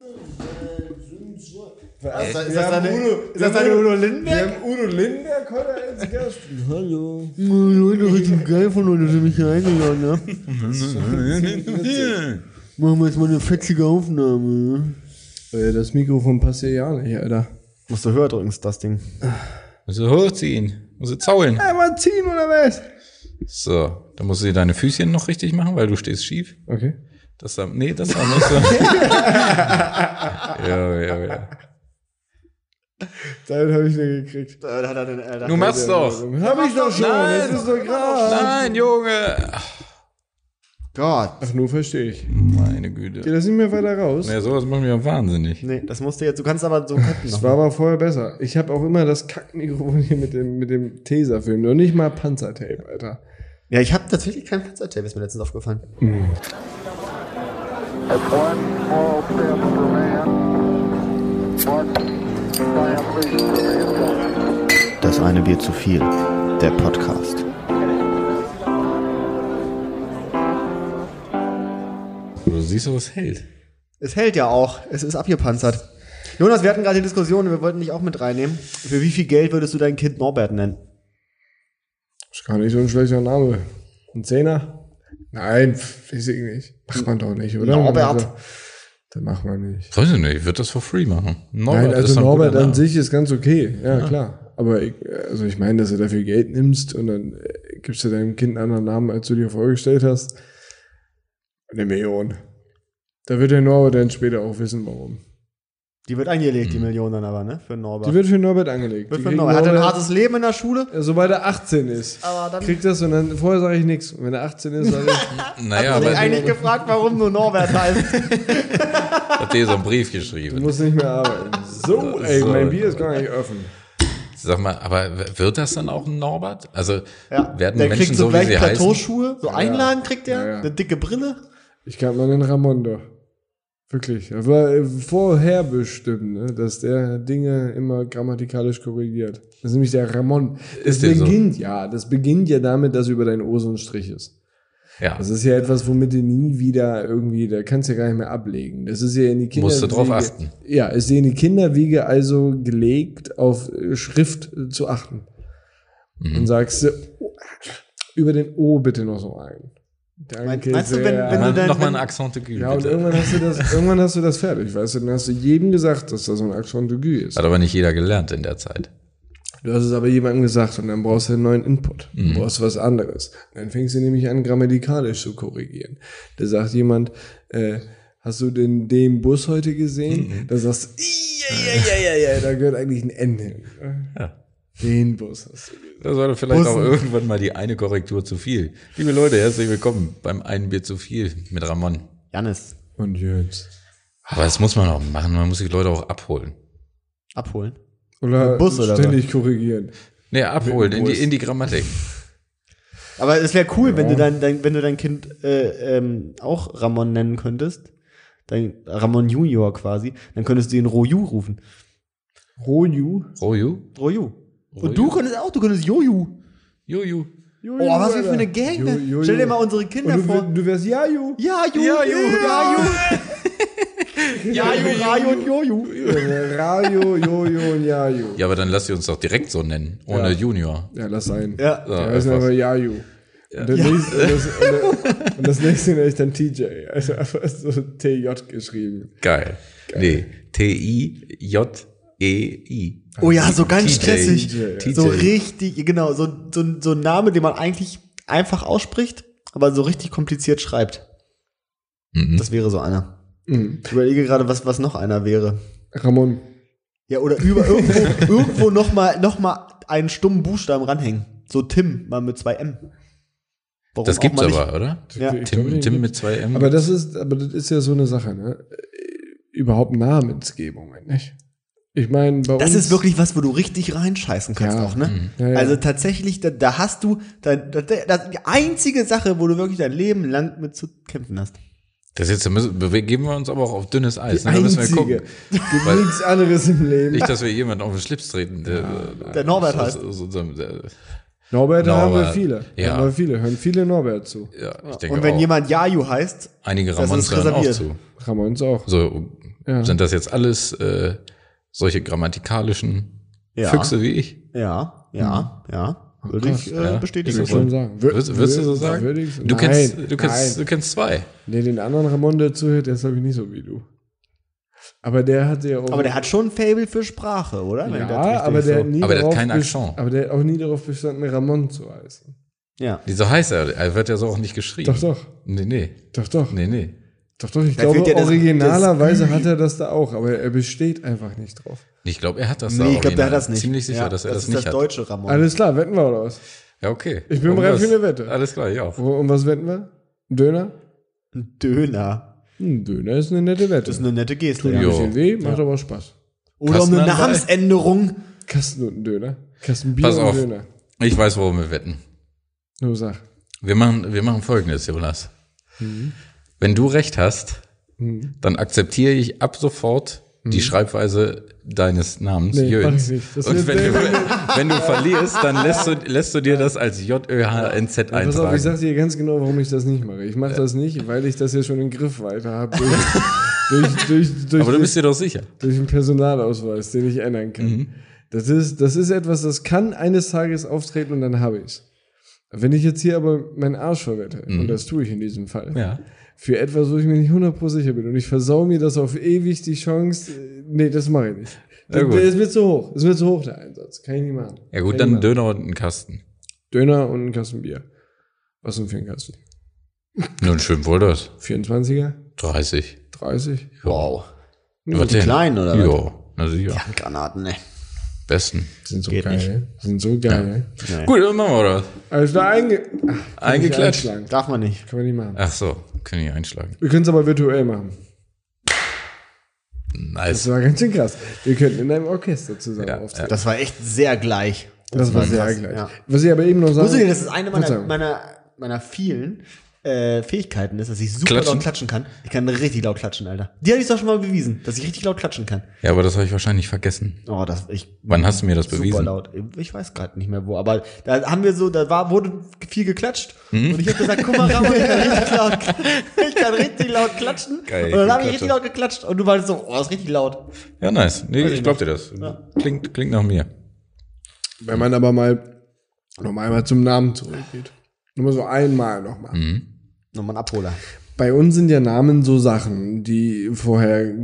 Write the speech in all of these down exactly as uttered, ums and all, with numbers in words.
Was, ist das, ist das deine Udo, ist das deine Udo Lindenberg? Wir haben Udo Lindenberg heute als Gast. Hallo. Leute, richtig geil von euch, dass ihr mich hier eingeladen habt. Machen wir jetzt mal eine fetzige Aufnahme. Das Mikrofon passt ja nicht, Alter. Musst du höher drücken, das Ding. Musst du hochziehen. Musst du zaulen. Einmal ziehen oder was? So, dann musst du dir deine Füßchen noch richtig machen, weil du stehst schief. Okay. Das da, nee, das da musst du. ja, ja, ja. Damit habe ich den gekriegt. Da hat er den, äh, Du machst doch. Hab ich doch schon. Nein. Das ist doch gerade. Nein, Junge. Gott. Ach, nur verstehe ich. Meine Güte. Geht das nicht mehr weiter raus? Ja, sowas macht mich ja wahnsinnig. Nee, das musst du jetzt, du kannst aber so cutten. Das war aber vorher besser. Ich habe auch immer das Kackmikrofon hier mit dem, mit dem Tesafilm. Noch nicht mal Panzertape, Alter. Ja, ich habe tatsächlich kein Panzertape, ist mir letztens aufgefallen. Mhm. Das eine Bier zu viel. Der Podcast. Du siehst doch, es hält. Es hält ja auch. Es ist abgepanzert. Jonas, wir hatten gerade die Diskussion, wir wollten dich auch mit reinnehmen. Für wie viel Geld würdest du dein Kind Norbert nennen? Ist gar nicht so ein schlechter Name. Ein Zehner? Nein, weiß ich nicht. Macht man doch nicht, oder? Norbert. Also, das macht man nicht. Weiß ich nicht, ich würde das for free machen. Norbert Nein, also ist doch ein Norbert guter an Name. sich ist ganz okay. Ja, Ja. klar. Aber ich, also ich meine, dass du dafür Geld nimmst und dann äh, gibst du deinem Kind einen anderen Namen, als du dir vorgestellt hast. Eine Million. Da wird der Norbert dann später auch wissen, warum. Die wird angelegt, die Million dann aber, ne? Für Norbert. Die wird für Norbert angelegt. Wird Die für kriegt Norbert. Hat er ein Norbert- hartes Leben in der Schule? Ja, sobald er achtzehn ist, Aber dann kriegt das und dann, vorher sage ich nichts. Und wenn er achtzehn ist, sage ich, Naja, hat er aber sich eigentlich gefragt, warum nur Norbert heißt. hat dir so einen Brief du geschrieben. musst nicht mehr arbeiten. So, ey, So. mein Bier ist gar nicht offen. Sag mal, aber wird das dann auch ein Norbert? Also Ja. werden Der Menschen kriegt so so, wie gleich sie heißen? Plateauschuhe, so Einlagen kriegt er, Ja, ja. eine dicke Brille. Ich kannte mal den Ramon doch. Wirklich. Das war äh, vorher bestimmt, ne, dass der Dinge immer grammatikalisch korrigiert. Das ist nämlich der Ramon. Das Ist der so? beginnt, ja, das beginnt ja damit, dass über dein O so ein Strich ist. Ja, Das ist ja etwas, womit du nie wieder irgendwie, da kannst du ja gar nicht mehr ablegen. Das ist ja in die Kinder. Musst du drauf achten. Ja, ist ja in die Kinderwiege also gelegt, auf äh, Schrift äh, zu achten. Mhm. Und sagst du, oh, über den O bitte noch so ein. Danke Meinst du, wenn- sehr. wenn du Mal- dein- noch mal wenn- ein Accent aigu, Ja, und bitte. irgendwann hast du das, irgendwann hast du das fertig, weißt du, dann hast du jedem gesagt, dass da so ein Accent aigu ist. Hat aber nicht jeder gelernt in der Zeit. Du hast es aber jemandem gesagt und dann brauchst du einen neuen Input. Du brauchst was anderes. Dann fängst du nämlich an, grammatikalisch zu korrigieren. Da sagt jemand, äh, hast du den, den Bus heute gesehen? Da sagst du, ja, ja, ja, ja, da gehört eigentlich ein N hin. Ja. Den Bus hast du gesehen. Das war doch vielleicht Bussen. auch irgendwann mal die eine Korrektur zu viel. Liebe Leute, herzlich willkommen beim einen Bier zu viel mit Ramon. Jannis, Und jetzt. Aber das muss man auch machen, man muss die Leute auch abholen. abholen. Oder Bus oder ständig korrigieren. Nee, abholen, in Bus. die, in die Grammatik. Aber es wäre cool, wenn du dein, dein, wenn du dein Kind äh, ähm, auch Ramon nennen könntest. Dein Ramon Junior quasi. Dann könntest du ihn Roju rufen. Roju. Roju? Roju. Und du könntest auch, du könntest Joju. Joju. Joju, Oh, was wir Alter. für eine Gang. Jo- ne? Jojo. Stell dir mal unsere Kinder Und du, vor. du wärst Jaju. Ja, Ju. Ja, Ju. Ja, Ju. Ja, Ju, Rajo und Joju. Rajo, Jojo und Jaju. Ja, aber dann lass sie uns doch direkt so nennen, ohne Ja. Junior. Ja, lass sein. Ja. So, Ja, das ist einfach- aber Jaju. Und, der nächste, und, das, und, der, und das nächste nenne ich dann T J. Also einfach so T J geschrieben. Geil. Nee, T I J E I. Oh ja, so ganz T J. stressig. T J. So richtig, genau, so, so, so ein Name, den man eigentlich einfach ausspricht, aber so richtig kompliziert schreibt. Mhm. Das wäre so einer. Mhm. Ich überlege gerade, was, was noch einer wäre. Ramon. Ja, oder über irgendwo, irgendwo noch mal, noch mal einen stummen Buchstaben ranhängen. So Tim, mal mit zwei M. Warum Das auch gibt's mal nicht? aber, oder? Ja. Ich glaub, Tim, den Tim gibt- mit zwei M. Aber das ist, aber das ist ja so eine Sache, ne? Überhaupt Namensgebungen, nicht? Ich meine, bei uns. Das ist wirklich was, wo du richtig reinscheißen kannst Ja. auch, ne? Ja, ja. Also tatsächlich, da, da hast du, da, da, das die einzige Sache, wo du wirklich dein Leben lang mit zu kämpfen hast. Das jetzt, da müssen, begeben wir uns aber auch auf dünnes Eis. die Ne? Da müssen wir einzige. gucken. Gibt Weil- nichts anderes im Leben. Nicht, dass wir jemanden auf den Schlips treten. Der, Der Norbert aus- heißt. aus unserem- der- Norbert, da haben wir Norbert. viele. Ja. Haben wir viele. Hören viele Norbert zu. Ja, ich denke Und wenn auch. jemand Jaju heißt, Einige das Ramons ist hören auch reserviert. zu. Ramons auch. So, Ja. Sind das jetzt alles äh, solche grammatikalischen Ja. Füchse wie ich? Ja, ja, ja. Würde krass, ich äh, ja. bestätigen. Ich würde schon sagen. Wür- Würdest, würdest du so wür- sagen? würde ich- Du nein, kennst, du kennst, nein. du kennst zwei. Nee, den anderen Ramon, der zuhört, der ist glaube ich nicht so wie du. Aber der hat ja auch. Aber der hat schon ein Fable für Sprache, oder? Wenn ich das ja, richtig aber der so- hat nie Aber der hat darauf keinen bes- Akzent. Aber der hat auch nie darauf bestanden, Ramon zu heißen. Ja. Wieso heißt er? Er wird ja so auch nicht geschrieben. Doch, doch. Nee, nee. Doch, doch. Nee, nee. Doch, doch. Ich Da glaube, fehlt ja das- originalerweise das- hat er das da auch, aber er besteht einfach nicht drauf. Ich glaube, er hat das da Nee, ich glaube, der original. hat das nicht. Ziemlich sicher, ja, dass er das, das nicht ist das hat. deutsche Ramon. Alles klar, wetten wir oder was? Ja, okay. Ich bin Um bereit was? für eine Wette. Alles klar, ja. Wo- Um was wetten wir? Ein Döner? Ein Döner. Ein Döner ist eine nette Wette. Das ist eine nette Geste. Tut ein Ja. Jo. bisschen weh, macht aber Spaß. Oder um eine Kastenanbei? Namensänderung. Kasten und ein Döner. Kasten Bier Pass und auf. Döner. Ich weiß, worum wir wetten. Nur sag. Wir machen, wir machen Folgendes, Jonas. Wenn du recht hast, dann akzeptiere ich ab sofort die Schreibweise deines Namens, Nee, mach Jöns. ich nicht. Das Und wird- wenn du, wenn du verlierst, dann lässt du, lässt du dir das als J Ö H N Z Ja, pass auf, ich eintragen. sag dir ganz genau, warum ich das nicht mache. Ich mache das nicht, weil ich das ja schon im Griff weiter habe. Durch, durch, durch, durch, Aber du bist dir doch sicher. durch einen Personalausweis, den ich ändern kann. Mhm. Das ist, das ist etwas, das kann eines Tages auftreten und dann habe ich's. Wenn ich jetzt hier aber meinen Arsch verwette, und das tue ich in diesem Fall, Mhm. Ja. für etwas, wo ich mir nicht hundert Prozent sicher bin und ich versau mir das auf ewig die Chance, äh, nee, das mache ich nicht. Ja, Das, gut. das wird zu hoch. Das wird zu hoch, der Einsatz. Kann ich nicht machen. Ja gut, Kann ich dann nicht Döner und einen Kasten. machen. Döner und ein Kasten Bier. Was denn für ein Kasten? Nun, schön wohl das. vierundzwanziger? dreißig. dreißig? Wow. Was die denn? kleinen, oder was? Ja, na sicher. Granaten, ne. Besten. Sind so Geht geil. Sind so geil. Nee. Gut, dann machen wir das. Also da einge Ach, kann Eingeklatscht. ich einschlagen. Darf man nicht. Kann man nicht machen. Ach so, können ich einschlagen. Wir können es aber virtuell machen. Das Nice. war ganz schön krass. Wir könnten in einem Orchester zusammen Ja, auftreten. Das war echt sehr gleich. Das, war sehr krass, gleich. ja. Was ich aber eben noch sagen Wusstet ihr, das ist eine meiner, Verzeihung. meiner, meiner vielen äh, Fähigkeiten ist, dass ich super Klatschen? laut klatschen kann. Ich kann richtig laut klatschen, Alter. Die habe ich doch schon mal bewiesen, dass ich richtig laut klatschen kann. Ja, aber das habe ich wahrscheinlich vergessen. Oh, das ich Wann hast du mir das super bewiesen? laut. Ich weiß gerade nicht mehr wo, aber da haben wir so, da war wurde viel geklatscht Hm? und ich habe gesagt, guck mal, Ramon, ich kann richtig laut, ich kann richtig laut klatschen. Geil, und dann habe ich Klatscher. richtig laut geklatscht und du warst so, oh, das ist richtig laut. Ja, nice. Nee, ich ich glaub dir das. Ja. Klingt, klingt nach mir. Wenn man aber mal noch mal zum Namen zurückgeht. Nur mal so einmal noch mal. Mhm. Nochmal ein Abholer. Bei uns sind ja Namen so Sachen, die vorher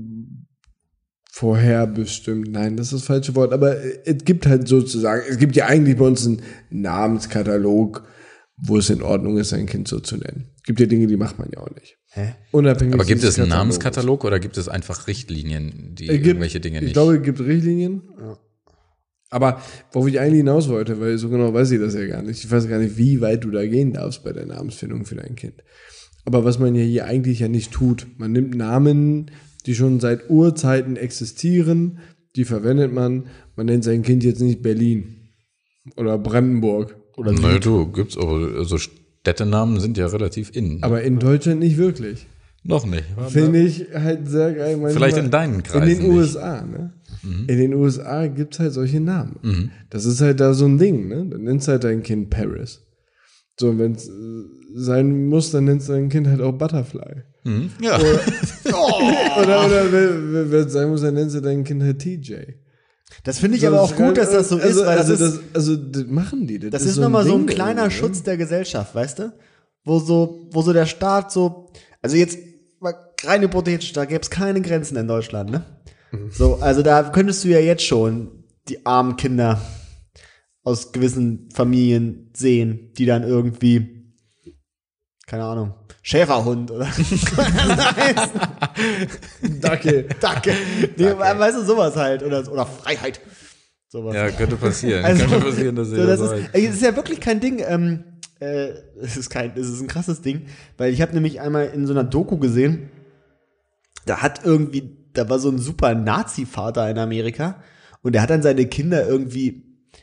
vorherbestimmt, nein, das ist das falsche Wort, aber es gibt halt sozusagen, es gibt ja eigentlich bei uns einen Namenskatalog, wo es in Ordnung ist, ein Kind so zu nennen. Es gibt ja Dinge, die macht man ja auch nicht. Hä? Unabhängig Aber gibt dieses es einen Katalogs. Namenskatalog oder gibt es einfach Richtlinien, die Es gibt, irgendwelche Dinge ich nicht? glaube, es gibt Richtlinien. Aber worauf ich eigentlich hinaus wollte, weil so genau weiß ich das ja gar nicht. Ich weiß gar nicht, wie weit du da gehen darfst bei der Namensfindung für dein Kind. Aber was man ja hier eigentlich ja nicht tut, man nimmt Namen, die schon seit Urzeiten existieren, die verwendet man. Man nennt sein Kind jetzt nicht Berlin oder Brandenburg. Oder Nö, du, gibt's aber, so Städtenamen sind ja relativ in. Aber in Deutschland nicht wirklich. Noch nicht. Finde ich halt sehr geil. Manchmal. Vielleicht in deinen Kreisen In den nicht. U S A, ne? In den U S A gibt's halt solche Namen. Das ist halt da so ein Ding, ne? Dann nennst du halt dein Kind Paris. So, und wenn's äh, sein muss, dann nennst du dein Kind halt auch Butterfly. Mhm. Ja. Oder, oder wenn wenn es sein muss, dann nennst du dein Kind halt T J. Das finde ich aber auch gut, dass das so also, ist, weil also das ist, das, also das machen die. Das, das ist ist nochmal so ein Ding kleiner irgendwie, ne? Schutz der Gesellschaft, weißt du? Wo so, wo so der Staat so, also jetzt mal rein hypothetisch, da gäbe es keine Grenzen in Deutschland, ne? So, also da könntest du ja jetzt schon die armen Kinder aus gewissen Familien sehen, die dann irgendwie, keine Ahnung, Schäferhund oder Dackel. Danke. Nee, weißt du, sowas halt. Oder, oder Freiheit. Sowas. Ja, könnte passieren. Also, könnte passieren, dass so, ihr das das ist, sagt. ey, es ist ja wirklich kein Ding. Ähm, äh, es ist kein, es ist ein krasses Ding, weil ich habe nämlich einmal in so einer Doku gesehen, da hat irgendwie, da war so ein super Nazi-Vater in Amerika und der hat dann seine Kinder irgendwie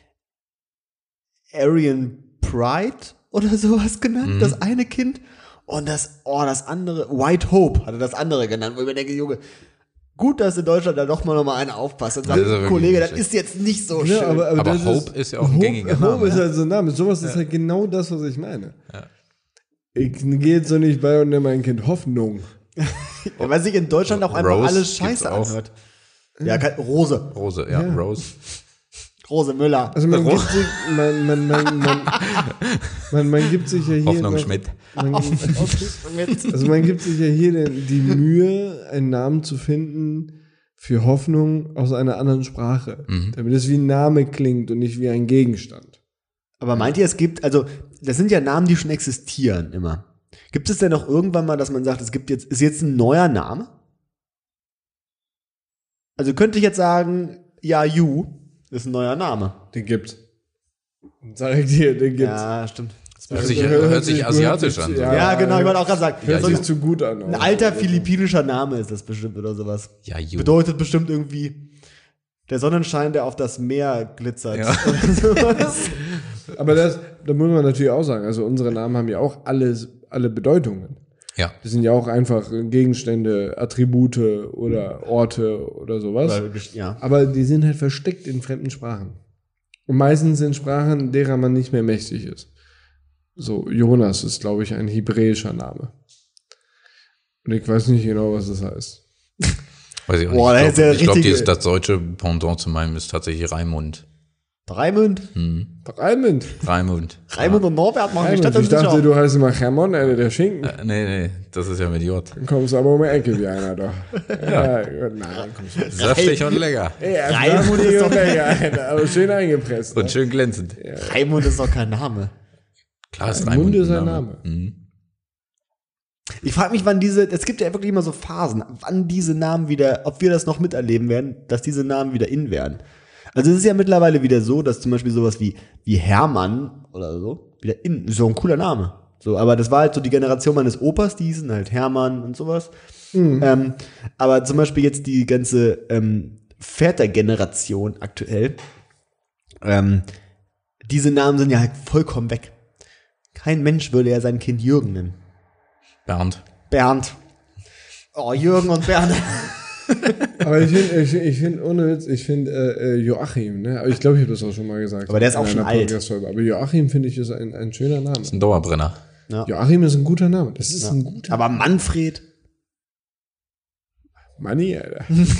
Aryan Pride oder sowas genannt, Mhm. das eine Kind. Und das, oh, das andere, White Hope hat er das andere genannt, wo ich mir denke, Junge, gut, dass in Deutschland da doch mal noch mal einer aufpasst und sagt, Das ist ja wirklich Kollege, das schlecht. ist jetzt nicht so Ja, schön. aber, aber, Aber das Hope ist ja auch ein gängiger Hope, Name, Hope ist ja. halt so ein Name. Sowas ist halt genau das, was ich meine. Ja. Ich gehe jetzt so nicht bei und nenne mein Kind Hoffnung. Ja, weil sich in Deutschland auch einfach Rose alles gibt's scheiße auch. anhört. Ja, kein, Rose. Rose, ja, Ja. Rose. Rose Müller. Also man gibt sich, man, man, man, man, man, man gibt sich ja hier Hoffnung noch, Schmidt. man, also man gibt sich ja hier den, die Mühe, einen Namen zu finden für Hoffnung aus einer anderen Sprache, Mhm. damit es wie ein Name klingt und nicht wie ein Gegenstand. Aber meint ihr, es gibt, also, das sind ja Namen, die schon existieren, immer. Gibt es denn noch irgendwann mal, dass man sagt, es gibt jetzt, ist jetzt ein neuer Name? Also könnte ich jetzt sagen, ja, You ist ein neuer Name. Den gibt's. Sag ich dir, den gibt's. Ja, stimmt. Hört sich, hört sich asiatisch an. So. Ja, Ja, genau, ich wollte auch gerade sagen, Hört so sich ein, zu gut an. ein alter philippinischer Name ist das bestimmt oder sowas. Ja, you. Bedeutet bestimmt irgendwie der Sonnenschein, der auf das Meer glitzert. Ja. Oder sowas. Aber das, da muss man natürlich auch sagen, also unsere Namen haben ja auch alles, alle Bedeutungen. Ja. Das sind ja auch einfach Gegenstände, Attribute oder Orte oder sowas. Ja. Aber die sind halt versteckt in fremden Sprachen. Und meistens in Sprachen, derer man nicht mehr mächtig ist. So, Jonas ist, glaube ich, ein hebräischer Name. Und ich weiß nicht genau, was das heißt. Weiß ich auch Boah, nicht. das ist ja Ich glaube, richtige- glaub, das deutsche Pendant zu meinem ist tatsächlich Raimund. Raimund? Raimund. Raimund. Raimund und Norbert machen die Raimund. Stadt Ich dachte, du heißt immer Hermann, Alter, der Schinken. Äh, nee, nee, das ist ja mit J. Dann kommst du aber um die Ecke wie einer doch. Ja, gut, nein, kommst du. Saftig und lecker. Ja, Raimund ist doch- mega, Alter, aber schön eingepresst. Und Ne? schön glänzend. Raimund ist doch kein Name. Klar ist Raimund Raimund ist ein ein Name. Mhm. Ich frage mich, wann diese, es gibt ja wirklich immer so Phasen, wann diese Namen wieder, ob wir das noch miterleben werden, dass diese Namen wieder in werden. Also es ist ja mittlerweile wieder so, dass zum Beispiel sowas wie, wie Hermann oder so, wieder in, ist so ein cooler Name. So, aber das war halt so die Generation meines Opas, die hießen halt Hermann und sowas. Ähm, aber zum Beispiel jetzt die ganze ähm, Vätergeneration aktuell, ähm, diese Namen sind ja halt vollkommen weg. Kein Mensch würde ja sein Kind Jürgen nennen. Bernd. Bernd. Oh, Jürgen und Bernd. Aber ich finde, ich, ich finde, ohne Witz, ich finde äh, äh, Joachim, ne? Aber ich glaube, ich habe das auch schon mal gesagt. Aber der ist in auch schon einer alt. Podcast-Folge. Aber Joachim, finde ich, ist ein, ein schöner Name. Ist ein Dauerbrenner. Joachim ist ein guter Name. Das ist ein guter Aber Manfred. Manni, Alter.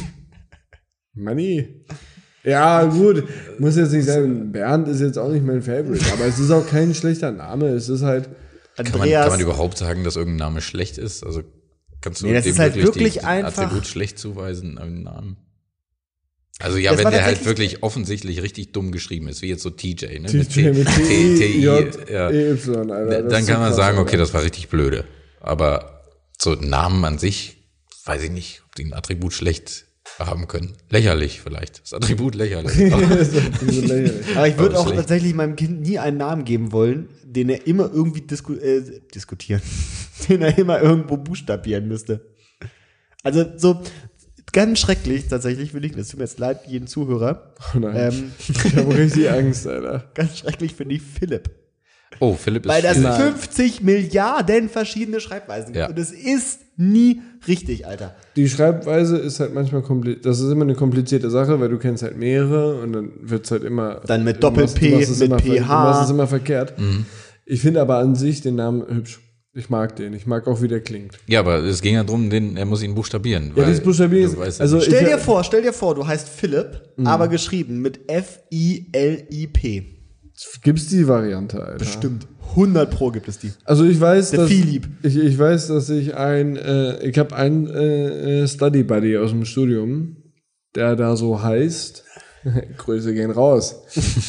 Manni. Ja, gut. Muss jetzt nicht sein. Bernd ist jetzt auch nicht mein Favorite. Aber es ist auch kein schlechter Name. Es ist halt. Kann man, Andreas. kann man überhaupt sagen, dass irgendein Name schlecht ist? Also kannst du Nee, das dem ist halt wirklich, wirklich die, die einfach- Attribut schlecht zuweisen, einen Namen? Also ja, Das wenn war der halt tatsächlich- wirklich offensichtlich richtig dumm geschrieben ist, wie jetzt so T J, ne? T J mit T I J ja. E Y, Alter. Das Dann ist kann so man krass, sagen, Alter. okay, das war richtig blöde. Aber so Namen an sich, weiß ich nicht, ob die ein Attribut schlecht haben können. Lächerlich vielleicht. Das Attribut lächerlich. Das ist so lächerlich. Aber ich würde Aber auch schlecht. tatsächlich meinem Kind nie einen Namen geben wollen, den er immer irgendwie disku äh, diskutieren, den er immer irgendwo buchstabieren müsste. Also so ganz schrecklich tatsächlich, will ich, das tut mir jetzt leid, jeden Zuhörer. Oh nein. Ähm, Ich habe richtig Angst, Alter. ganz schrecklich finde ich Philipp. Oh, Philipp ist Weil das schwierig. fünfzig Milliarden verschiedene Schreibweisen gibt. Ja. Und es ist nie richtig, Alter. Die Schreibweise ist halt manchmal kompliziert. Das ist immer eine komplizierte Sache, weil du kennst halt mehrere und dann wird's halt immer. Dann mit du machst- Doppel-P, du machst es mit immer ver- P H. Du machst es immer verkehrt. Ich finde aber an sich den Namen hübsch. Ich mag den. Ich mag auch, wie der klingt. Ja, aber es ging ja drum, den, er muss ihn buchstabieren. Ja, weil das Buchstabieren du ist- weißt also nicht. Stell Ich- dir vor, stell dir vor, du heißt Philipp, aber geschrieben mit F I L I P. Gibt's die Variante, Alter? Bestimmt. hundert Pro gibt es die. Also ich weiß, Der dass Philipp. ich, ich weiß, dass ich ein äh, ich habe einen äh, äh, Study Buddy aus dem Studium, der da so heißt. Grüße gehen raus.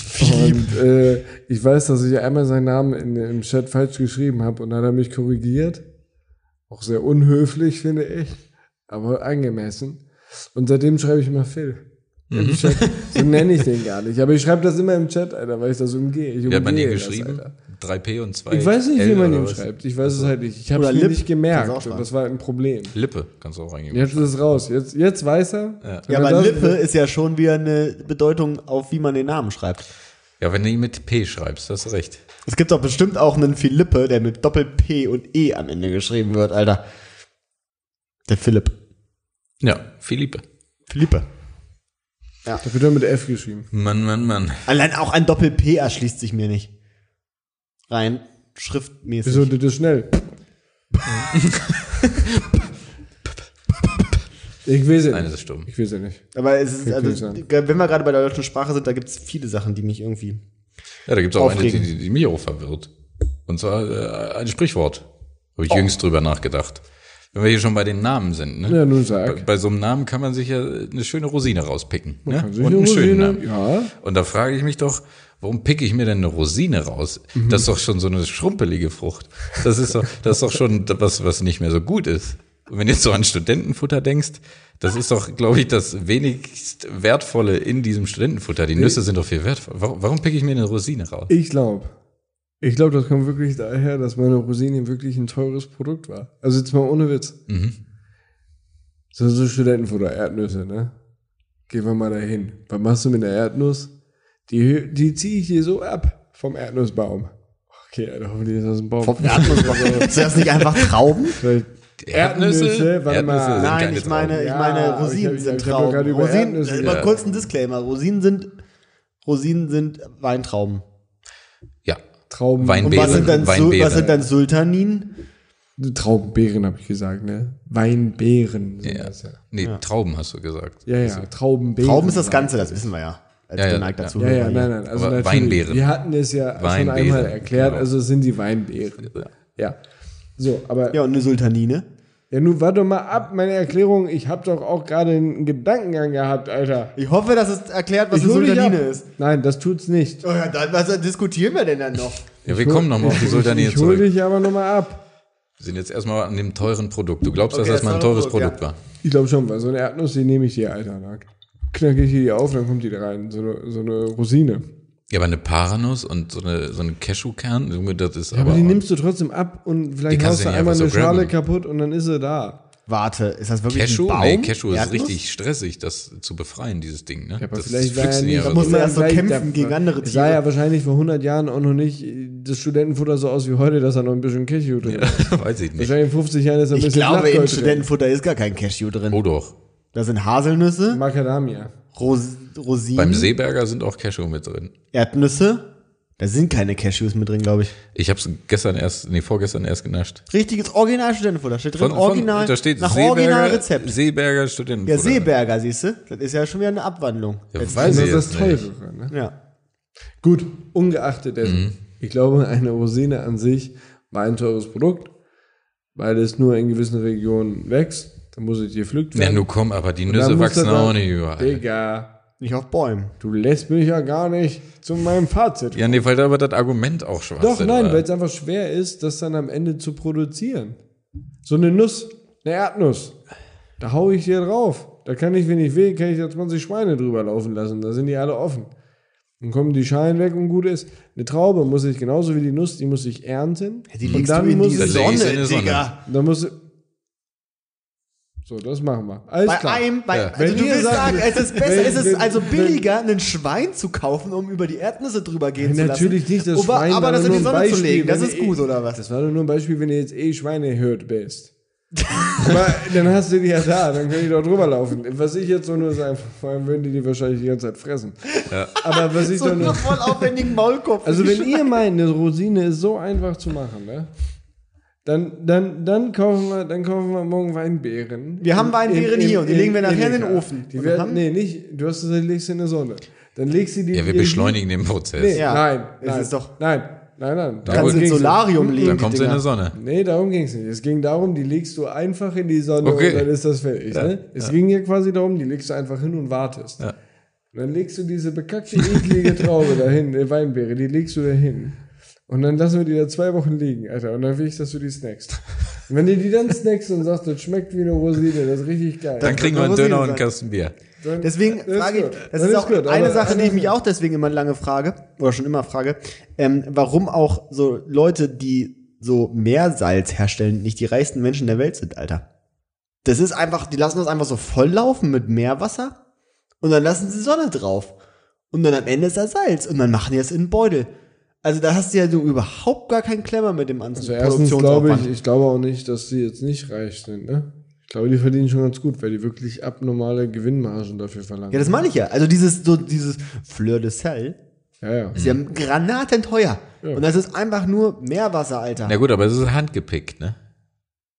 Und äh, ich weiß, dass ich einmal seinen Namen in, im Chat falsch geschrieben habe und dann hat er mich korrigiert. Auch sehr unhöflich, finde ich, aber angemessen. Und seitdem schreibe ich immer Phil. Im Chat. So nenne ich den gar nicht. Aber ich schreibe das immer im Chat, Alter, weil ich das umgehe. Ich Wie hat man den umgehe das, geschrieben? Alter. drei P und zwei Ich weiß nicht, L wie man oder ihn was? schreibt. Ich weiß es halt nicht. Ich habe Oder es mir Lip. nicht Kannst du auch gemerkt und schreiben. das war ein Problem. Lippe kannst du auch reingeben. Jetzt ist es raus. Jetzt, jetzt weiß er. Ja. Ja, aber Lippe ist ja schon wieder eine Bedeutung auf, wie man den Namen schreibt. Ja, wenn du ihn mit P schreibst, hast du recht. Es gibt doch bestimmt auch einen Philippe, der mit Doppel-P und E am Ende geschrieben wird, Alter. Der Philipp. Ja, Philippe. Philippe. Da wird er mit F geschrieben. Mann, Mann, Mann. Allein auch ein Doppel-P erschließt sich mir nicht. Rein schriftmäßig. Wieso, das ist schnell. Ich weiß es Nein, nicht. das ist stumm. Ich weiß es nicht. Aber es ist, Kann ich also, nicht wenn wir gerade bei der deutschen Sprache sind, da gibt es viele Sachen, die mich irgendwie. Ja, da gibt's auch eine, Aufregend. die, die mich auch verwirrt. Und zwar äh, ein Sprichwort. Habe ich Oh. jüngst drüber nachgedacht. Wenn wir hier schon bei den Namen sind, ne? Ja, nun Bei, sag. bei so einem Namen kann man sich ja eine schöne Rosine rauspicken. Ne? Kann sich Und eine einen schönen Rosine- Namen. ja. Und da frage ich mich doch, warum picke ich mir denn eine Rosine raus? Mhm. Das ist doch schon so eine schrumpelige Frucht. Das ist doch, das ist doch schon was, was nicht mehr so gut ist. Und wenn du jetzt so an Studentenfutter denkst, das ist doch, glaube ich, das wenigst Wertvolle in diesem Studentenfutter. Die Nüsse sind doch viel wertvoll. Warum, warum picke ich mir eine Rosine raus? Ich glaube. Ich glaube, das kommt wirklich daher, dass meine Rosine wirklich ein teures Produkt war. Also jetzt mal ohne Witz. Mhm. So, so Studentenfutter, Erdnüsse, ne? Gehen wir mal dahin. Was machst du mit der Erdnuss? Die, die ziehe ich hier so ab vom Erdnussbaum. Okay, Alter, hoffentlich ist das ein Baum. Vom Erdnussbaum. Ist das nicht einfach Trauben? Vielleicht Erdnüsse? warte mal. Erdnüsse sind Nein, keine ich meine, Trauben. ich Ja, meine, aber Rosinen ich hab- sind ich hab doch Trauben. gerade über Rosinen, Erdnüsse äh, mal geredet. kurz ein Disclaimer. Rosinen sind, Rosinen sind Weintrauben. Ja. Trauben. Und Weinbeeren. was sind dann, Sul- Weinbeeren. was sind dann Sultanin? Traubenbeeren, habe ich gesagt, ne? Weinbeeren sind Ja. das ja. Nee, Trauben hast du gesagt. Ja, ja, Traubenbeeren. Trauben ist das Ganze, das wissen wir ja. Als Ja, ja, geneigter ja. Zuhörer Ja, ja, hier. nein, nein. Also Aber natürlich, Weinbeeren. Wir hatten es ja schon Weinbeeren, einmal erklärt, genau. also es sind die Weinbeeren. Ja. So, aber Ja, und eine Sultanine? ja, nun warte doch mal ab, meine Erklärung. Ich habe doch auch gerade einen Gedankengang gehabt, Alter. Ich hoffe, dass es erklärt, was Ich eine hol dich Sultanine ab. ist. Nein, das tut's nicht. Oh ja, dann, was diskutieren wir denn dann noch? Ja, wir kommen nochmal auf die Sultanine Ich, ich hol zurück. dich aber nochmal ab. Wir sind jetzt erstmal an dem teuren Produkt. Du glaubst, Okay, dass das mal ein das teures teure Produkt Produkt, war? Ich glaube schon, weil so eine Erdnuss, die nehme ich dir, Alter. Da knacke ich die auf, dann kommt die da rein. So eine, so eine Rosine. Ja, aber eine Paranuss und so eine, so ein Cashewkern, Junge, das ist Ja, aber aber die auch- nimmst du trotzdem ab und Die vielleicht kannst haust du du nicht einmal einfach eine so Schale grabben. kaputt und dann ist sie da. Warte, ist das wirklich Cashew? ein Baum? Nee, Cashew ist Erdnuss? richtig stressig, das zu befreien, dieses Ding, ne? Ja, aber das vielleicht war ja pflückst du nicht, aber da muss so. man erst so vielleicht- kämpfen gegen andere Es sah Tiere. ja wahrscheinlich vor hundert Jahren auch noch nicht das Studentenfutter so aus wie heute, dass da noch ein bisschen Cashew drin ist. Weiß ich nicht. Wahrscheinlich in fünfzig Jahren ist da ein Ich bisschen glaube, Blattgold im drin. Studentenfutter ist gar kein Cashew drin. Oh doch. Da sind Haselnüsse, Macadamia. Ros Rosinen, Beim Seeberger sind auch Cashew mit drin. Erdnüsse. Da sind keine Cashews mit drin, glaube ich. Ich habe es gestern erst, nee, vorgestern erst genascht. Richtiges Original Studentenfutter. Steht drin, Original, da steht nach Seeberger, Originalrezept. Seeberger Studentenfutter. Ja, Seeberger, siehst du? Das ist ja schon wieder eine Abwandlung. Ja, Jetzt- weiß Das ich ist das jetzt nicht. Teufel. Ne? ja. Gut, ungeachtet dessen. Mhm. Ich glaube, eine Rosine an sich war ein teures Produkt, weil es nur in gewissen Regionen wächst. Da muss es gepflückt Ja, werden. nun komm, aber die Und dann Nüsse muss wachsen er dann- auch nicht überall. Digga, Nicht auf Bäumen. du lässt mich ja gar nicht zu meinem Fazit. Ja, nee, weil aber das Argument auch schwarz Doch, nein, weil es einfach schwer ist, das dann am Ende zu produzieren. So eine Nuss, eine Erdnuss, da hau ich dir drauf. Da kann ich, wenn ich will, kann ich da zwanzig Schweine drüber laufen lassen. Da sind die alle offen. Dann kommen die Schalen weg und gut ist. Eine Traube muss ich, genauso wie die Nuss, die muss ich ernten. Ja, die und legst dann du in muss die Dann ich, leg ich sie Sonne, in die Sonne. Digga. dann muss ich, so, das machen wir. Alles Bei klar. einem, bei, Ja. also Wenn du ihr willst sagt- sagen, es ist besser, wenn- es ist wenn- also wenn- billiger, ein Schwein zu kaufen, um über die Erdnüsse drüber gehen zu lassen. Natürlich nicht das aber, Schwein, aber war das in nur die ein Sonne zu Beispiel, legen, das wenn ist ihr gut, eh- oder was? Das war doch nur ein Beispiel, wenn ihr jetzt eh Schweinehirte bist. Aber dann hast du die ja da, dann können die doch drüber laufen. Was ich jetzt so nur sage, vor allem würden die die wahrscheinlich die ganze Zeit fressen. Aber was ich So doch nur... einen voll aufwendigen Maulkopf. Also wenn ihr meint, eine Rosine ist so einfach zu machen, ne? Dann, dann, dann, kaufen wir, dann kaufen wir morgen Weinbeeren. Wir haben Weinbeeren hier und die legen wir nachher in den Edeka. Ofen. Die Und werden, haben- nee, nicht, du hast gesagt, die legst du in der Sonne. Dann legst du die... Ja, wir die- beschleunigen den Prozess. Nee, Ja, nein, es nein, ist doch- nein, nein, nein. Du kannst gut. ins Solarium legen. Dann die kommt sie in Dinger. der Sonne. Nee, darum ging es nicht. Es ging darum, die legst du einfach in die Sonne Okay. und dann ist das fertig. Ja, Ne? Es ging ja quasi darum, die legst du einfach hin und wartest. Ja. Und dann legst du diese bekackte, eklige Traube dahin, äh, Weinbeere, die legst du dahin. Und dann lassen wir die da zwei Wochen liegen, Alter. Und dann will ich, dass du die snackst. Und wenn du die dann snackst und sagst, das schmeckt wie eine Rosine, das ist richtig geil. Dann kriegen wir einen Rosinen Döner und einen sein. Kasten Bier. Dann- Deswegen das ist frage ich, gut. das Dann ist auch gut, eine aber- Sache, die ich mich auch deswegen immer lange frage, oder schon immer frage, ähm, warum auch so Leute, die so Meersalz herstellen, nicht die reichsten Menschen der Welt sind, Alter. Das ist einfach, die lassen das einfach so volllaufen mit Meerwasser und dann lassen sie Sonne drauf. Und dann am Ende ist da Salz und dann machen die das in einen Beutel. Also da hast du ja so überhaupt gar keinen Klemmer mit dem ganzen Also erstens glaube Produktionsaufwand. ich, ich glaube auch nicht, dass die jetzt nicht reich sind, ne? Ich glaube, die verdienen schon ganz gut, weil die wirklich abnormale Gewinnmargen dafür verlangen. Ja, das meine ich ja. Also dieses, so dieses Fleur de Sel, Ja, ja. ist ja granatenteuer. Ja. Und das ist einfach nur Meerwasser, Alter. Na gut, aber es ist handgepickt, ne?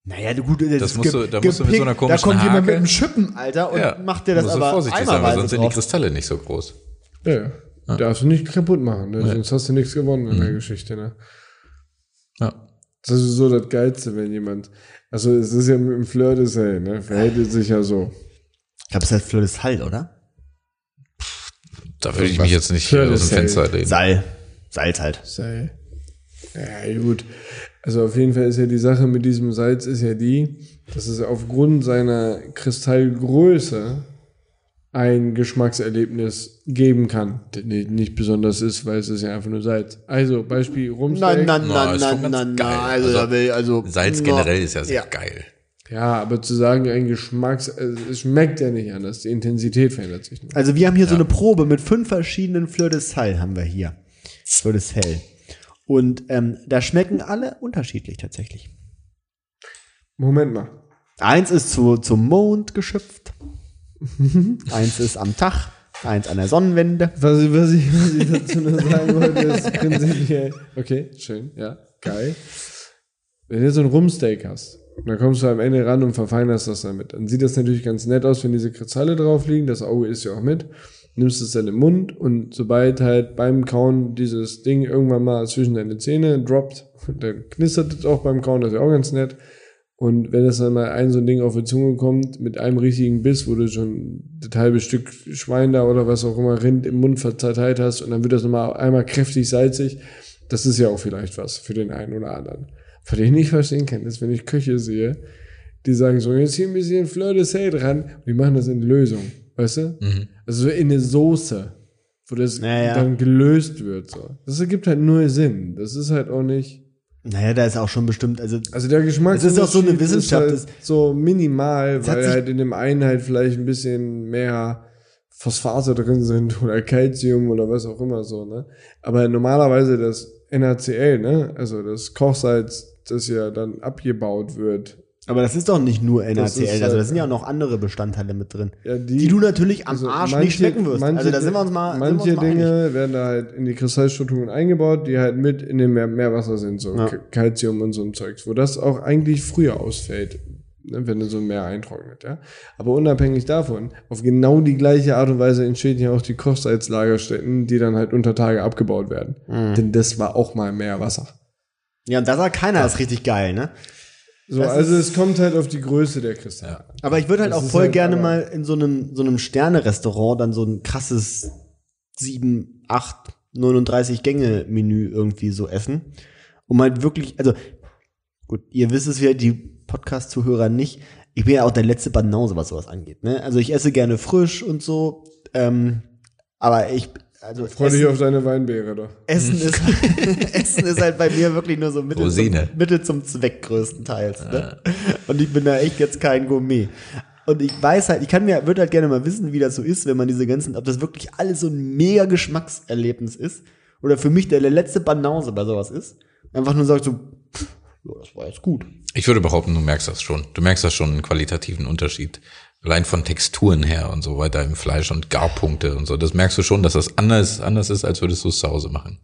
Naja, du gut, das, Das ist musst ge- du- da musst du mit so einer gepickt. komischen Da kommt jemand mit Hake- einem Schippen, Alter, und Ja, macht dir das musst du aber vorsichtig sein, weil eimerweise sonst sind die drauf. Kristalle nicht so groß. Ja, ja. Darfst du nicht kaputt machen, ne? Sonst hast du nichts gewonnen in Mhm. der Geschichte, ne? Ja. Das ist so das Geilste, wenn jemand, also es ist ja mit dem Fleur de Sel, ne? Verhält es sich ja so. Ich glaube, es heißt Fleur de Sal, oder? Da würde ich mich jetzt nicht Fleur de aus dem Sel. Fenster lehnen. Sal. Salz halt. Sei. Ja, gut. Also auf jeden Fall ist ja die Sache mit diesem Salz ist ja die, dass es aufgrund seiner Kristallgröße ein Geschmackserlebnis geben kann, der nicht nicht besonders ist, weil es ist ja einfach nur Salz. Also Beispiel Rumsteak. Nein, nein, Na, nein, ist schon nein, ganz nein, geil. nein. Also, Also, da will, also Salz na, generell ist ja sehr Ja. geil. Ja, aber zu sagen, ein Geschmacks, also es schmeckt ja nicht anders. Die Intensität verändert sich nur. Also wir haben hier so Ja. eine Probe mit fünf verschiedenen Fleur de Sal haben wir hier. Fleur de Sel. Und ähm, da schmecken alle unterschiedlich tatsächlich. Moment mal. Eins ist zu, zum Mond geschöpft. Eins ist am Tag. Eins an der Sonnenwende. Was, ich- was, ich, was ich dazu nur sagen wollte, ist prinzipiell, okay, schön, ja, geil. Wenn du so ein Rumsteak hast, und dann kommst du am Ende ran und verfeinerst das damit, dann sieht das natürlich ganz nett aus, wenn diese Kristalle drauf liegen, das Auge isst ja auch mit, nimmst es dann im Mund und sobald halt beim Kauen dieses Ding irgendwann mal zwischen deine Zähne droppt, dann knistert es auch beim Kauen, das ist ja auch ganz nett. Und wenn es dann mal ein so ein Ding auf die Zunge kommt, mit einem richtigen Biss, wo du schon das halbe Stück Schwein da oder was auch immer, Rind im Mund verteilt hast und dann wird das nochmal einmal kräftig salzig, das ist ja auch vielleicht was für den einen oder anderen. Von denen ich verstehen kann, ist, wenn ich Köche sehe, die sagen so, jetzt hier ein bisschen Fleur de Sel dran, und die machen das in Lösung, weißt du? Mhm. Also so in eine Soße, wo das Naja. dann gelöst wird, so. Das ergibt halt nur Sinn. Das ist halt auch nicht, Naja, da ist auch schon bestimmt, also also der Geschmack Es ist auch so eine Wissenschaft, ist das- halt so minimal, hat weil sich- halt in dem einen halt vielleicht ein bisschen mehr Phosphate drin sind oder Calcium oder was auch immer so, ne? Aber normalerweise das N A C L, ne? Also das Kochsalz, das ja dann abgebaut wird. aber das ist doch nicht nur N A C Das L, ist also da halt- sind ja auch noch andere Bestandteile mit drin, Ja, die du natürlich am also Arsch manche- nicht schmecken wirst. manche Also da sind wir uns Di- mal, sind Manche wir uns mal Dinge einig. werden da halt in die Kristallstrukturen eingebaut, die halt mit in dem Meer Meerwasser sind, so Ja. K- Calcium und so ein Zeugs, wo das auch eigentlich früher ausfällt, ne, wenn du so ein Meer eintrocknet, ja. Aber unabhängig davon, auf genau die gleiche Art und Weise entstehen ja auch die Kochsalzlagerstätten, die dann halt unter Tage abgebaut werden. Mhm. Denn das war auch mal Meerwasser. Ja, und da sagt keiner, das ist richtig geil, ne? So, Das also ist- es kommt halt auf die Größe der Kristalle. Aber ich würde halt Das auch ist voll halt gerne aber- mal in so einem, so einem Sterne-Restaurant dann so ein krasses sieben, acht, neununddreißig Gänge-Menü irgendwie so essen. Um halt wirklich, also, gut, ihr wisst es ja, die Podcast-Zuhörer nicht. Ich bin ja auch der letzte Banause, was sowas angeht, ne? Also ich esse gerne frisch und so, ähm, aber ich, also Freu dich Essen, auf deine Weinbeere doch. Essen ist, Essen ist halt bei mir wirklich nur so Mittel, zum, Rosine. Mittel zum Zweck größtenteils. Ne? Und ich bin da echt jetzt kein Gourmet. Und ich weiß halt, ich kann mir, würde halt gerne mal wissen, wie das so ist, wenn man diese ganzen, ob das wirklich alles so ein mega Geschmackserlebnis ist. Oder für mich der letzte Banause bei sowas ist. Einfach nur sagt so, pff, ja, das war jetzt gut. Ich würde behaupten, du merkst das schon. Du merkst das schon einen qualitativen Unterschied. Allein von Texturen her und so weiter im Fleisch und Garpunkte und so. Das merkst du schon, dass das anders, anders ist, als würdest du es zu Hause machen.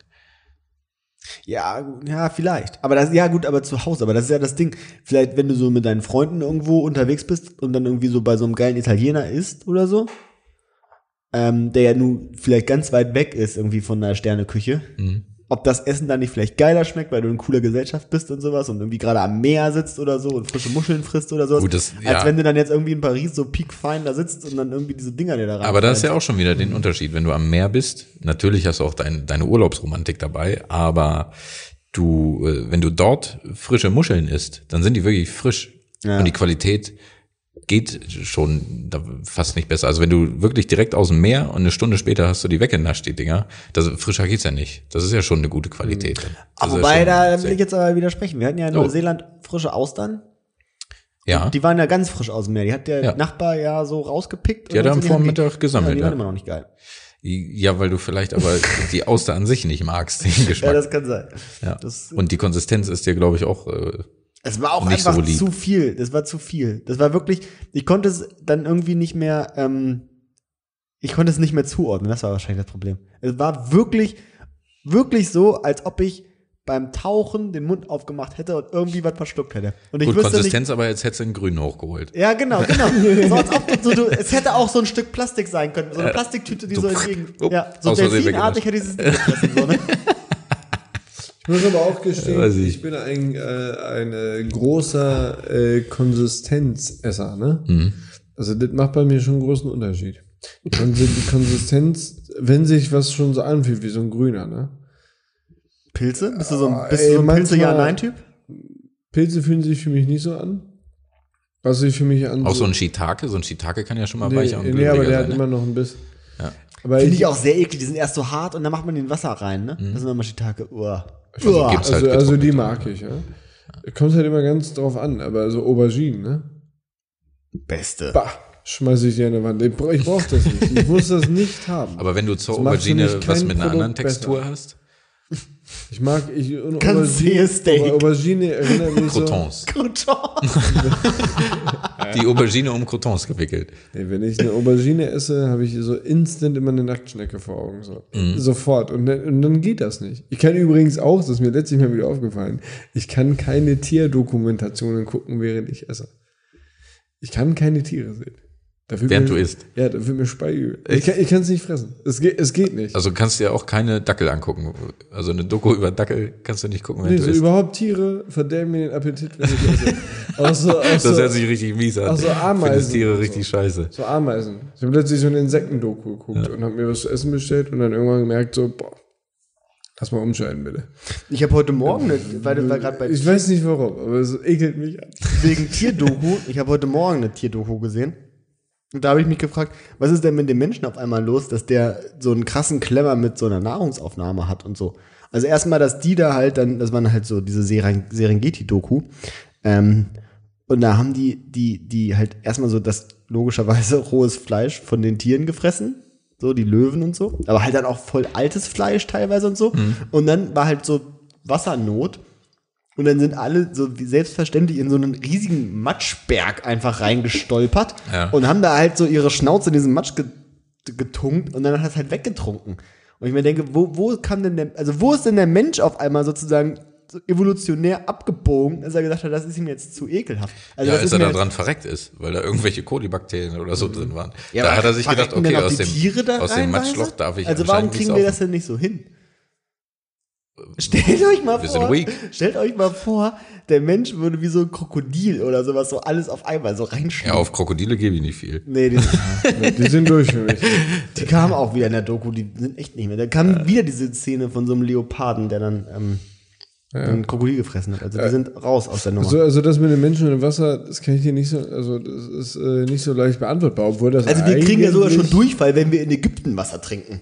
Ja, ja, vielleicht. Aber das, ja gut, aber zu Hause. Aber das ist ja das Ding. Vielleicht, wenn du so mit deinen Freunden irgendwo unterwegs bist und dann irgendwie so bei so einem geilen Italiener isst oder so, ähm, der ja nun vielleicht ganz weit weg ist irgendwie von der Sterneküche, Mhm. ob das Essen dann nicht vielleicht geiler schmeckt, weil du in cooler Gesellschaft bist und sowas und irgendwie gerade am Meer sitzt oder so und frische Muscheln frisst oder sowas. Gut, das- als ja. wenn du dann jetzt irgendwie in Paris so piekfein da sitzt und dann irgendwie diese Dinger dir da rein. Aber da ist ja auch schon wieder den Unterschied. Wenn du am Meer bist, natürlich hast du auch dein, deine Urlaubsromantik dabei, aber du, äh, wenn du dort frische Muscheln isst, dann sind die wirklich frisch. Ja. Und die Qualität geht schon da fast nicht besser. Also wenn du wirklich direkt aus dem Meer und eine Stunde später hast du die weggenascht, die Dinger, das, frischer geht's ja nicht. Das ist ja schon eine gute Qualität. Das Aber ist wobei, schon da will sehr- ich jetzt aber widersprechen. Wir hatten ja in Oh. Neuseeland frische Austern. Ja, Die waren ja ganz frisch aus dem Meer. Die hat der Ja. Nachbar ja so rausgepickt. Die hat er am und haben Vormittag gesammelt, Ja, die ja. waren immer noch nicht geil. ja, weil du vielleicht aber die Auster an sich nicht magst, den Geschmack. Ja, das kann sein. Ja. Das, Und die Konsistenz ist dir, glaube ich, auch äh, es war auch nicht einfach so lieb. zu viel. Das war zu viel. Das war wirklich, ich konnte es dann irgendwie nicht mehr, ähm, ich konnte es nicht mehr zuordnen. Das war wahrscheinlich das Problem. Es war wirklich, wirklich so, als ob ich beim Tauchen den Mund aufgemacht hätte und irgendwie was verschluckt hätte. Und ich Gut, wüsste Konsistenz, nicht, aber jetzt hättest du einen grünen hochgeholt. ja, genau, genau. So, als ob du, du, es hätte auch so ein Stück Plastik sein können. So eine Plastiktüte, die so, so entgegen. Upp, Ja, so aus Versehen delfinartig hätte dieses Ding gefressen. So, ne? Ich muss aber auch gestehen, Weiß ich. ich bin ein, äh, ein äh, großer äh, Konsistenzesser, ne? Mhm. Also das macht bei mir schon einen großen Unterschied. Und die Konsistenz, wenn sich was schon so anfühlt wie so ein Grüner, ne? Pilze? Bist du so ein, Oh, bist ey, du so ein manchmal- Pilze-Ja-Nein-Typ? Pilze fühlen sich für mich nicht so an. Was sich für mich an... Auch so ein Shiitake, so ein Shiitake kann ja schon mal nee, weicher und nee, aber glibbriger der sein, hat ne? immer noch ein Biss. Ja. Aber Finde ich, ich auch sehr eklig. Die sind erst so hart und dann macht man den Wasser rein, ne? Das sind immer Shiitake. Uah. Also Uah. gibt's halt also, also die getrocknet. mag ich, ja. Kommt halt immer ganz drauf an, aber so Auberginen, ne? Beste. Bah, schmeiße ich dir an die Wand. Ich brauch, ich brauch das nicht. Ich muss das nicht haben. Aber wenn du zur Das macht für Aubergine mich was kein mit einer anderen Produkt Textur besser. hast, Ich mag, ich, und Ganz zähes Steak. aber Aubergine erinnert mich so, Crotons. Croutons. Die Aubergine um Crotons gewickelt. ey, wenn ich eine Aubergine esse, habe ich so instant immer eine Nacktschnecke vor Augen, so. Mhm. Sofort. Und dann, und dann geht das nicht. Ich kann übrigens auch, das ist mir letztlich mal wieder aufgefallen, ich kann keine Tierdokumentationen gucken, während ich esse. Ich kann keine Tiere sehen. Da wird Während mir, du isst? Ja, da wird mir Speiübel. Ich kann, ich kann es nicht fressen. Es geht, es geht nicht. Also kannst du ja auch keine Dackel angucken. Also eine Doku über Dackel kannst du nicht gucken, wenn nee, du so isst. überhaupt Tiere verderben mir den Appetit, wenn ich esse. Auch so, auch Das so, hört sich richtig mies an. Ach so, Ameisen Findest Tiere und so. richtig scheiße. so Ameisen. Ich habe letztlich so eine Insektendoku geguckt und habe mir was zu essen bestellt und dann irgendwann gemerkt, so, boah, lass mal umschalten, bitte. Ich habe heute Morgen, eine, weil du gerade bei Ich weiß nicht warum, aber es ekelt mich an. wegen Tierdoku, ich habe heute Morgen eine Tierdoku gesehen. Und da habe ich mich gefragt, was ist denn mit dem Menschen auf einmal los, dass der so einen krassen Klemmer mit so einer Nahrungsaufnahme hat und so. Also erstmal, dass die da halt dann, das waren halt so diese Seren- Serengeti-Doku. Ähm, und da haben die, die, die halt erstmal so das logischerweise rohes Fleisch von den Tieren gefressen. So, die Löwen und so. Aber halt dann auch voll altes Fleisch teilweise und so. Mhm. Und dann war halt so Wassernot. Und dann sind alle so wie selbstverständlich in so einen riesigen Matschberg einfach reingestolpert Ja. und haben da halt so ihre Schnauze in diesen Matsch get getunkt und dann hat es halt weggetrunken. Und ich mir denke, wo, wo kann denn der, also wo ist denn der Mensch auf einmal sozusagen so evolutionär abgebogen, dass er gesagt hat, das ist ihm jetzt zu ekelhaft. Also Ja, das als ist er mir da jetzt- dran verreckt ist, weil da irgendwelche Kolibakterien oder so drin waren. Ja, da aber hat er sich gedacht, verrecken denn okay, auch aus die dem, Tiere da aus dem reihenweise? Matschloch darf ich Also warum anscheinend kriegen nicht wir das saufen. denn nicht so hin? Stellt euch mal Wir sind vor, weak. stellt euch mal vor, der Mensch würde wie so ein Krokodil oder sowas so alles auf einmal so Ja, reinschneiden. auf Krokodile gebe ich nicht viel. Nee, die, Die sind durch für mich. die kamen auch wieder in der Doku, die sind echt nicht mehr. Da kam wieder diese Szene von so einem Leoparden, der dann ähm, ein Krokodil gefressen hat. Also die sind raus aus der Nummer. Also, also das mit den Menschen und dem Wasser, das kann ich dir nicht so, also das ist äh, nicht so leicht beantwortbar, obwohl das Also wir kriegen ja sogar schon eigentlich- Durchfall, wenn wir in Ägypten Wasser trinken.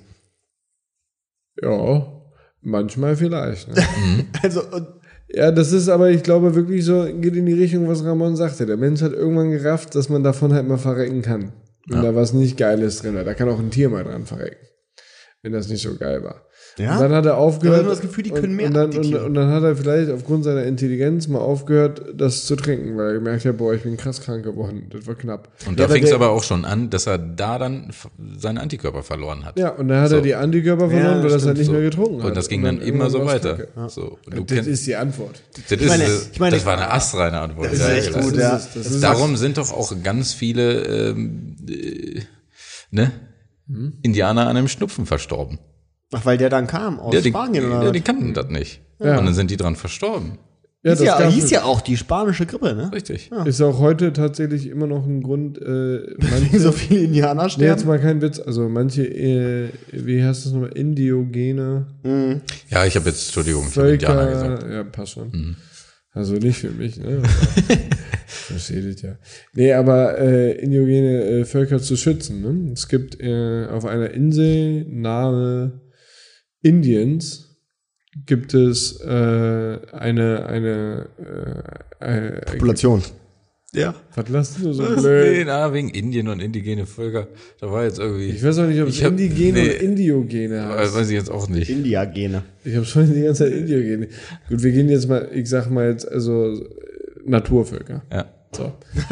Ja, manchmal vielleicht. Ne? Also und Ja, das ist aber, ich glaube, wirklich so, geht in die Richtung, was Ramon sagte. Der Mensch hat irgendwann gerafft, dass man davon halt mal verrecken kann. Wenn da was nicht Geiles drin war. Da kann auch ein Tier mal dran verrecken. Wenn das nicht so geil war. Ja? Und dann hat er aufgehört. Ich habe das Gefühl, die können und, mehr und dann, die und, Tiere. und dann hat er vielleicht aufgrund seiner Intelligenz mal aufgehört, das zu trinken, weil er gemerkt hat, boah, ich bin krass krank geworden. Das war knapp. Und Ja, da aber fing es der- aber auch schon an, dass er da dann f- seine Antikörper verloren hat. Ja, und dann hat So. er die Antikörper verloren, weil er das halt nicht So. mehr getrunken hat. Und das ging dann, immer so irgendwann war's weiter. kacke. So. Und du Das kennst, ist die Antwort. das, ist, meine- das, ich meine- das war eine astreine Antwort. Das ist Ja, echt ja, gut, das ja. ist- das ist- Darum sind doch auch ganz viele ähm, äh, ne? Hm? Indianer an einem Schnupfen verstorben. ach, weil der dann kam aus Ja, die, Spanien oder ja, was? die kannten das nicht. Ja. Und dann sind die dran verstorben. Ja, hieß, ja, gab hieß es. ja auch die spanische Grippe, ne? Richtig. Ist auch heute tatsächlich immer noch ein Grund, äh, manche, So viele Indianer nee, jetzt sterben. mal kein Witz, also manche, äh, wie heißt das nochmal, indiogene Ja, ich habe jetzt, Entschuldigung, ich habe Indianer Völker, gesagt. ja, passt schon. Also nicht für mich, ne? Versteht ja. Nee, aber äh, indigene äh, Völker zu schützen, ne? Es gibt äh, auf einer Insel nahe Indiens gibt es äh, eine, eine äh, äh, Population. Ja. was lasst du so Nee, blöd? na, wegen Indien und indigene Völker. Da war jetzt irgendwie. Ich weiß auch nicht, ob es Ich hab- Indigene nee. oder Indiogene Äh, heißt. weiß ich jetzt auch nicht. India-Gene. Ich habe schon die ganze Zeit Indiogene. Gut, wir gehen jetzt mal, ich sag mal jetzt, also äh, Naturvölker. Ja. So.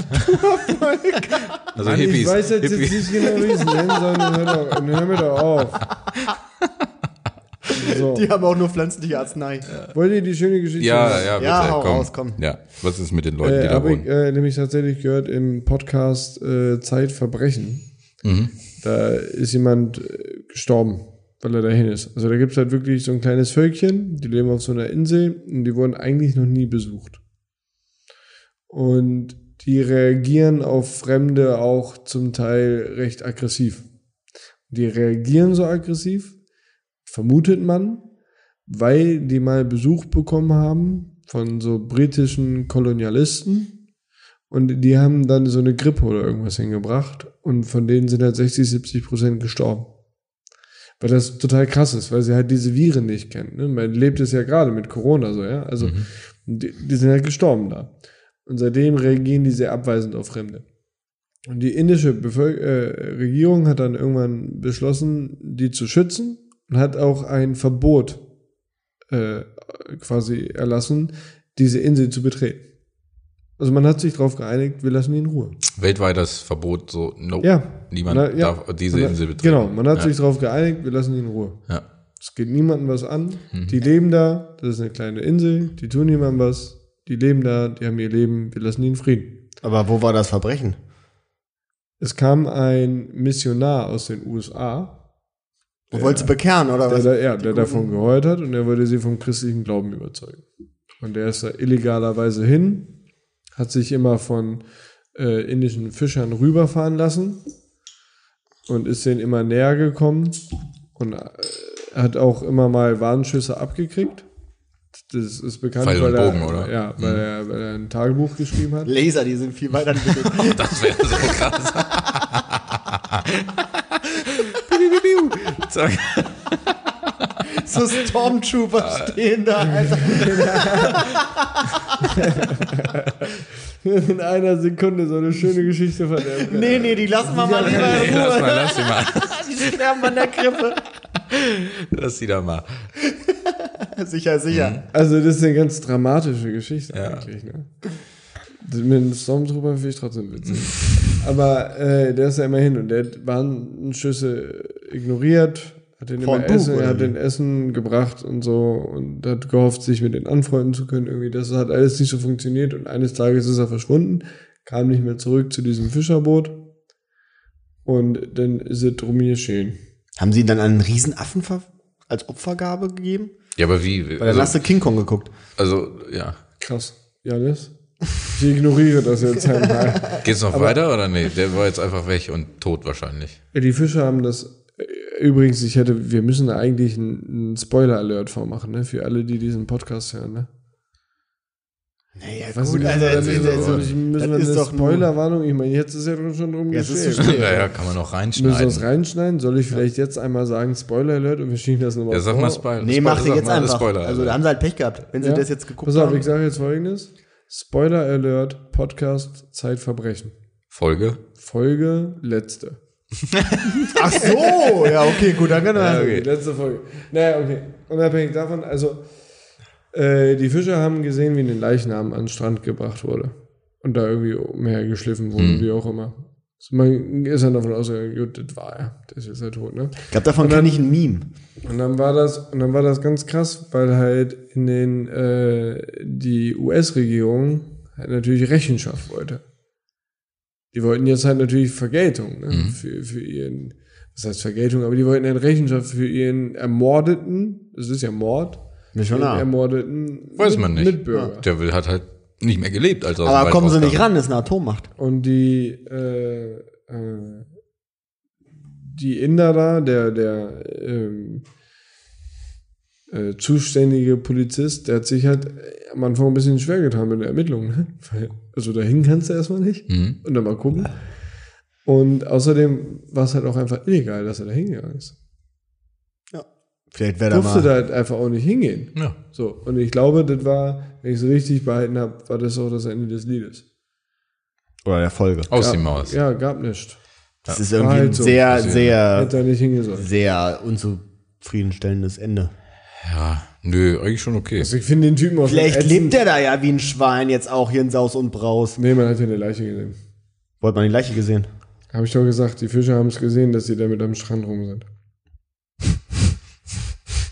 Also Mann, Hippies. ich weiß jetzt, Hippies. jetzt nicht genau, wie ich es nennen soll. Hör, doch, hör mir doch auf. So. Die haben auch nur pflanzliche Arznei. Wollt ihr die schöne Geschichte Ja, hören? ja, bitte, Ja, hau komm. raus, komm. Ja, was ist mit den Leuten, die Äh, da habe ich wohnen? äh, nämlich tatsächlich gehört im Podcast äh, Zeitverbrechen. Mhm. Da ist jemand äh, gestorben, weil er dahin ist. Also da gibt's halt wirklich so ein kleines Völkchen, die leben auf so einer Insel und die wurden eigentlich noch nie besucht. Und die reagieren auf Fremde auch zum Teil recht aggressiv. Die reagieren so aggressiv, vermutet man, weil die mal Besuch bekommen haben von so britischen Kolonialisten und die haben dann so eine Grippe oder irgendwas hingebracht und von denen sind halt sechzig, siebzig Prozent gestorben. Weil das total krass ist, weil sie halt diese Viren nicht kennen. Ne? Man lebt es ja gerade mit Corona so, ja. Also Mhm. die, die sind halt gestorben da. Und seitdem reagieren die sehr abweisend auf Fremde. Und die indische Bevölker- äh, Regierung hat dann irgendwann beschlossen, die zu schützen und hat auch ein Verbot äh, quasi erlassen, diese Insel zu betreten. Also man hat sich darauf geeinigt, wir lassen die in Ruhe. Weltweit das Verbot so, no, Ja. niemand Na, ja. darf diese Man hat- Insel betreten. Genau, man hat ja. sich darauf geeinigt, wir lassen die in Ruhe. Ja. Es geht niemandem was an. Mhm. Die leben da, das ist eine kleine Insel, die tun niemandem was. Die leben da, die haben ihr Leben, wir lassen die in Frieden. Aber wo war das Verbrechen? Es kam ein Missionar aus den U S A, Wo wolltest du bekehren, oder der, was? da, ja, der davon gehört hat und er wollte sie vom christlichen Glauben überzeugen. Und der ist da illegalerweise hin, hat sich immer von äh, indischen Fischern rüberfahren lassen und ist denen immer näher gekommen und äh, hat auch immer mal Warnschüsse abgekriegt. Das ist bekannt, Pfeil und weil, Bogen, er, oder? ja, weil, Mhm. er, weil er ein Tagebuch geschrieben hat. Laser, die sind viel weiter entwickelt. Das wäre so krass. Zack. So Stormtrooper stehen da, Alter. In einer Sekunde so eine schöne Geschichte verderben. Nee, nee, die lassen wir mal lieber in Nee, lass Ruhe. mal, lass die mal. Die sterben an der Grippe. Lass die da mal. Sicher, sicher. Also das ist eine ganz dramatische Geschichte Ja. eigentlich. Ne? Das mit den Stormtrooper finde ich trotzdem witzig. Aber äh, der ist ja immer hin und der hat Warnschüsse ignoriert, hat den Vor immer dem Bug, Essen, oder er hat wie? den Essen gebracht und so und hat gehofft, sich mit denen anfreunden zu können. Irgendwie, das hat alles nicht so funktioniert und eines Tages ist er verschwunden, kam nicht mehr zurück zu diesem Fischerboot und dann ist es drum geschehen. Haben sie ihn dann an einen Riesenaffen ver- als Opfergabe gegeben? Ja, aber wie? Weil dann Also, hast du King Kong geguckt. also ja. Krass. Janis? Ich ignoriere das jetzt einmal. Geht's noch weiter oder nee? Der war jetzt einfach weg und tot wahrscheinlich. Ja, die Fische haben das. äh, Übrigens, ich hätte, wir müssen da eigentlich einen, einen Spoiler-Alert vormachen, ne? Für alle, die diesen Podcast hören, ne? Naja, Was gut, müssen also, wir, also, müssen, also, also, müssen wir das ist eine doch nur- Spoilerwarnung? Ich meine, jetzt ist ja schon drum Ja, es ist geschehen. so schnell. Naja, kann man noch Müssen wir das reinschneiden. reinschneiden? Soll ich vielleicht jetzt einmal sagen Spoiler-Alert und wir schieben das nochmal Ja, sag vor? mal Spoiler. Nee, mach Spoiler, dir jetzt sag mal einfach. Spoiler, also, da haben sie halt Pech gehabt, wenn sie Ja? das jetzt geguckt Pass auf, haben. ich sage jetzt folgendes. Spoiler-Alert, Podcast, Zeitverbrechen. Folge. Folge, letzte. Ach so, ja, okay, gut, dann kann er. Ja, okay, letzte Folge. Naja, okay. Unabhängig davon, also äh, die Fischer haben gesehen, wie ein Leichnam an den Strand gebracht wurde. Und da irgendwie umhergeschliffen wurde, Hm. wie auch immer. Also man ist dann davon ausgegangen, gut, das war er. Der ist jetzt halt tot, ne? Ich glaube, davon Und dann- kenne ich ein Meme. Und dann war das, und dann war das ganz krass, weil halt in den, äh, die U S-Regierung halt natürlich Rechenschaft wollte. Die wollten jetzt halt natürlich Vergeltung, ne, Mhm. für, für ihren, was heißt Vergeltung, aber die wollten halt Rechenschaft für ihren Ermordeten, das ist ja Mord, ihren Missionar. ermordeten Weiß man nicht. Mitbürger. Der will, hat halt nicht mehr gelebt, als er aus dem Aber Wald kommen sie nicht rauskam. ran, das ist eine Atommacht. Und die, äh, äh, die Inder da, der, der ähm, äh, zuständige Polizist, der hat sich halt am Anfang ein bisschen schwer getan mit der Ermittlung. Ne? Weil, also dahin kannst du erstmal nicht Mhm. und dann mal gucken. Und außerdem war es halt auch einfach illegal, dass er da hingegangen ist. Ja. Vielleicht wäre da Durfte mal. da halt einfach auch nicht hingehen. Ja. So, und ich glaube, das war, wenn ich es richtig behalten habe, war das auch das Ende des Liedes. Oder der Folge. Aus die Gab- Maus. Ja, gab nichts. Das ist irgendwie halt ein so. sehr, Bisschen- sehr, Hätte er nicht hingesollt. sehr unzufriedenstellendes Ende. Ja, nö, eigentlich schon okay. Also ich finde den Typen auch Vielleicht ätzend. lebt der da ja wie ein Schwein jetzt auch hier in Saus und Braus. Nee, man hat ja eine Leiche gesehen. Wo hat man die Leiche gesehen? Habe ich doch gesagt, die Fischer haben es gesehen, dass sie damit am Strand rum sind.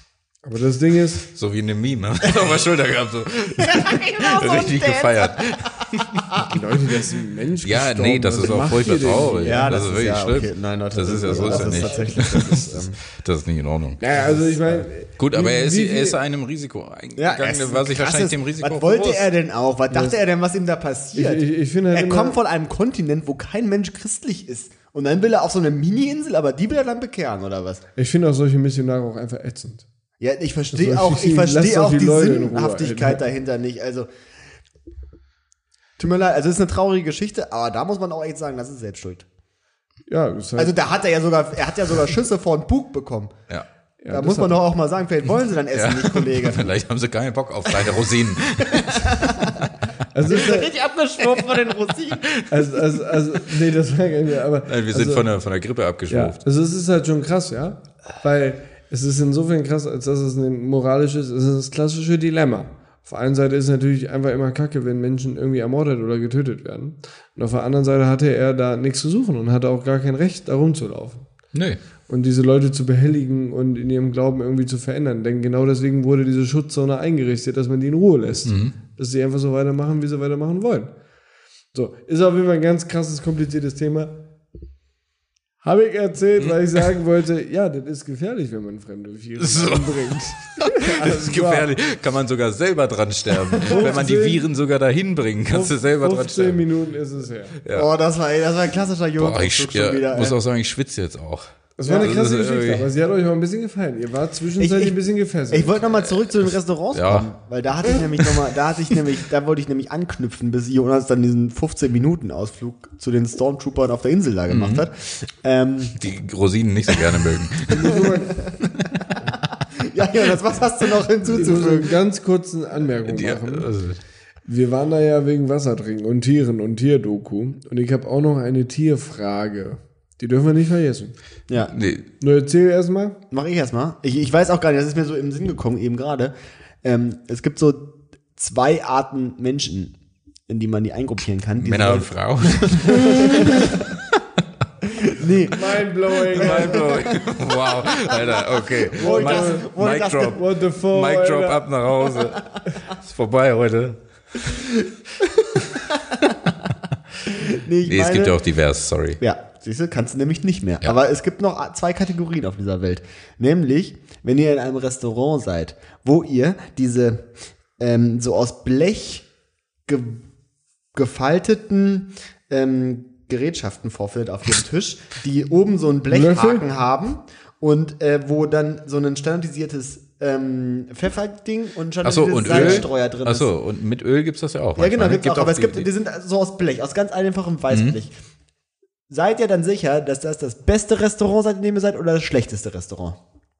Aber das Ding ist, So wie eine Meme. Hat auf der Schulter gehabt, so. Genau so ein Richtig Dance. gefeiert. Leute, das ist ein Mensch Ja, gestorben. nee, das Was ist auch macht furchtbar ihr denn traurig. hier? Ja, das, das ist ist wirklich ja, schlimm. okay. Nein, Leute, das ist ja das so ist- ist ja das ist nicht. tatsächlich, das ist, ähm, Das ist nicht in Ordnung. Ja, also ich meine, Gut, aber er ist, wie- wie er ist viel- einem Risiko Ja, eingegangen, es ist war sich krasses- wahrscheinlich dem Risiko Was wollte bewusst. er denn auch? Was dachte er denn, was ihm da passiert? Ich- ich- ich finde halt er immer- kommt von einem Kontinent, wo kein Mensch christlich ist. Und dann will er auf so eine Mini-Insel, aber die will er dann bekehren, oder was? ich finde auch solche Missionare auch einfach ätzend. Ja, ich verstehe Also, auch, ich lass verstehe doch auch die die, Leute in Ruhe, Sinnhaftigkeit Alter. dahinter nicht. Also, tut mir leid, also es ist eine traurige Geschichte, aber da muss man auch echt sagen, das ist selbst schuld. Ja, das ist halt, Also da hat er ja sogar, er hat ja sogar Schüsse vor den Bug bekommen. Ja. ja, Da das muss man hat- doch auch mal sagen, vielleicht wollen sie dann essen, nicht, Kollege. Vielleicht haben sie keinen Bock auf deine Rosinen. Also, es ist halt, Richtig abgeschwurbelt von den Rosinen. also, also, also, nee, das war gar nicht mehr, aber. Nein, wir sind also, von, der, von der Grippe Ja, abgeschwuft. also es ist halt schon krass, ja. Weil es ist insofern krass, als dass es ein moralisches, es ist das klassische Dilemma. Auf der einen Seite ist es natürlich einfach immer kacke, wenn Menschen irgendwie ermordet oder getötet werden. Und auf der anderen Seite hatte er da nichts zu suchen und hatte auch gar kein Recht, da rumzulaufen. Nee. Und diese Leute zu behelligen und in ihrem Glauben irgendwie zu verändern. Denn genau deswegen wurde diese Schutzzone eingerichtet, dass man die in Ruhe lässt. Mhm. Dass sie einfach so weitermachen, wie sie weitermachen wollen. So, ist auf jeden Fall ein ganz krasses, kompliziertes Thema. Habe ich erzählt, weil ich sagen wollte, ja, das ist gefährlich, wenn man fremde Viren So. umbringt. Das ist gefährlich. Kann man sogar selber dran sterben. Wenn man die Viren sogar dahin bringen, kannst du selber dran fünfzehn sterben. Minuten ist es her. Ja. Oh, das war, das war ein klassischer Boah, ich Jungen. ja, wieder. muss ey. auch sagen, ich schwitze jetzt auch. Das war eine Ja, krasse das ist Geschichte, irgendwie- aber sie hat euch auch ein bisschen gefallen. Ihr wart zwischenzeitlich Ich- ich- ein bisschen gefesselt. Ich wollte nochmal zurück zu den Restaurants Ja. kommen, weil da hatte ich nämlich nochmal, da hatte ich nämlich, da wollte ich nämlich anknüpfen, bis Jonas dann diesen fünfzehn Minuten Ausflug zu den Stormtroopern auf der Insel da gemacht Mhm. hat. Ähm, Die Rosinen nicht so gerne mögen. ja, Jonas, was hast du noch Ich muss eine hinzuzufügen? ganz kurzen Anmerkung Die, machen. also, Wir waren da ja wegen Wassertrinken und Tieren und Tierdoku. Und ich habe auch noch eine Tierfrage. Die dürfen wir nicht vergessen. Ja, nee, Nur erzähl erstmal. mach ich erstmal. Ich, ich weiß auch gar nicht, das ist mir so im Sinn gekommen eben gerade. Ähm, es gibt so zwei Arten Menschen, in die man die eingruppieren kann. Die Männer und sind- Frauen. Nee, Mindblowing. Mindblowing. Wow, Alter, okay. Wo ich Mic- das- wo ich Mic das- Drop. What the fuck, Mic Drop Alter. ab nach Hause. Ist vorbei heute. nee, ich Nee, es meine, gibt ja auch divers, sorry. Ja, siehst du, kannst du nämlich nicht mehr. Ja. Aber es gibt noch zwei Kategorien auf dieser Welt. Nämlich, wenn ihr in einem Restaurant seid, wo ihr diese ähm, so aus Blech ge gefalteten ähm, Gerätschaften vorfindet auf dem Tisch, die oben so einen Blechhaken haben und äh, wo dann so ein standardisiertes ähm, Pfefferding und ein Achso, standardisiertes und Öl? Salzstreuer drin ist. Achso, und mit Öl gibt's das ja auch. Ja, genau, manchmal, ne? gibt's auch, aber es die- gibt, die- die sind so aus Blech, aus ganz einfachem Weißblech. Seid ihr dann sicher, dass das das beste Restaurant seid, in dem ihr seid, oder das schlechteste Restaurant?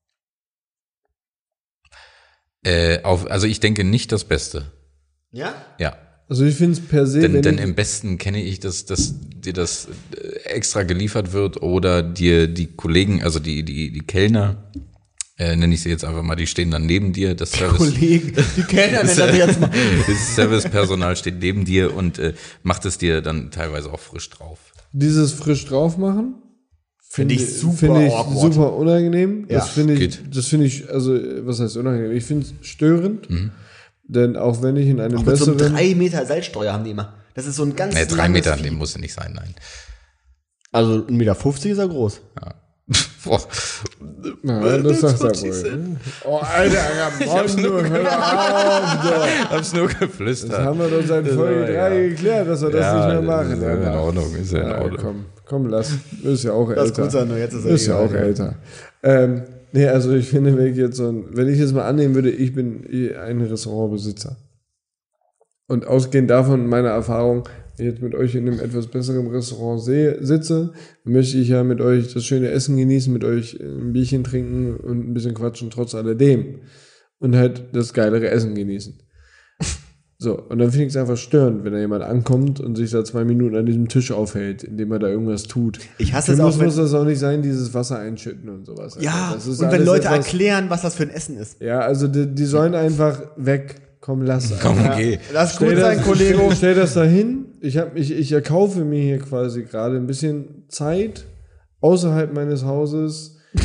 äh, auf, also ich denke nicht das Beste. Ja? Ja. Also ich finde es per se, Denn, wenn denn ich, im Besten kenne ich, dass, dass dir das äh, extra geliefert wird oder dir die Kollegen, also die, die, die Kellner, äh, nenne ich sie jetzt einfach mal, die stehen dann neben dir. Das Service, Kollegen, die Kellner nennen das jetzt mal. das Servicepersonal steht neben dir und äh, macht es dir dann teilweise auch frisch drauf. dieses frisch drauf machen, Finde ich super finde ich awkward. super unangenehm. Ja, das finde ich, geht. das finde ich, also was heißt unangenehm? Ich finde es störend, denn auch wenn ich in einem Auch mit so einem besseren, drei Meter Salzstreuer haben die immer. Das ist so ein ganz Nee, drei langes Meter, Vieh. dem muss nicht sein, nein. Also ein Meter fünfzig ist er groß. Boah. ja, das sagt er wohl. Oh, Alter, Mann, du, hör auf, doch. Hab's nur Das geflüstert. haben wir doch seit Folge aber, drei ja. geklärt, dass wir das nicht mehr machen. Ist ja in Alter. Ordnung, ist ja in Ja, Ordnung. komm, komm, lass. Ist ja auch Das ist älter. gut sein, nur jetzt ist er Ist ja egal, auch ja. älter. Ähm, nee, also ich finde, wenn ich jetzt so ein, wenn ich jetzt mal annehmen würde, ich bin ein Restaurantbesitzer. Und ausgehend davon, meiner Erfahrung, wenn ich jetzt mit euch in einem etwas besseren Restaurant sehe, sitze, dann möchte ich ja mit euch das schöne Essen genießen, mit euch ein Bierchen trinken und ein bisschen quatschen, trotz alledem. Und halt das geilere Essen genießen. So, und dann finde ich es einfach störend, wenn da jemand ankommt und sich da zwei Minuten an diesem Tisch aufhält, indem er da irgendwas tut. Ich hasse Für es muss, auch, wenn- muss das auch nicht sein, dieses Wasser einschütten und sowas. Alter. Ja, das ist und wenn alles Leute etwas, erklären, was das für ein Essen ist. Ja, also die, die sollen einfach weg. Komm, lass. Alter. Komm, geh. Lass Stell gut sein, das, Kollege. Stell, stell das da hin. Ich, hab, ich, ich erkaufe mir hier quasi gerade ein bisschen Zeit außerhalb meines Hauses,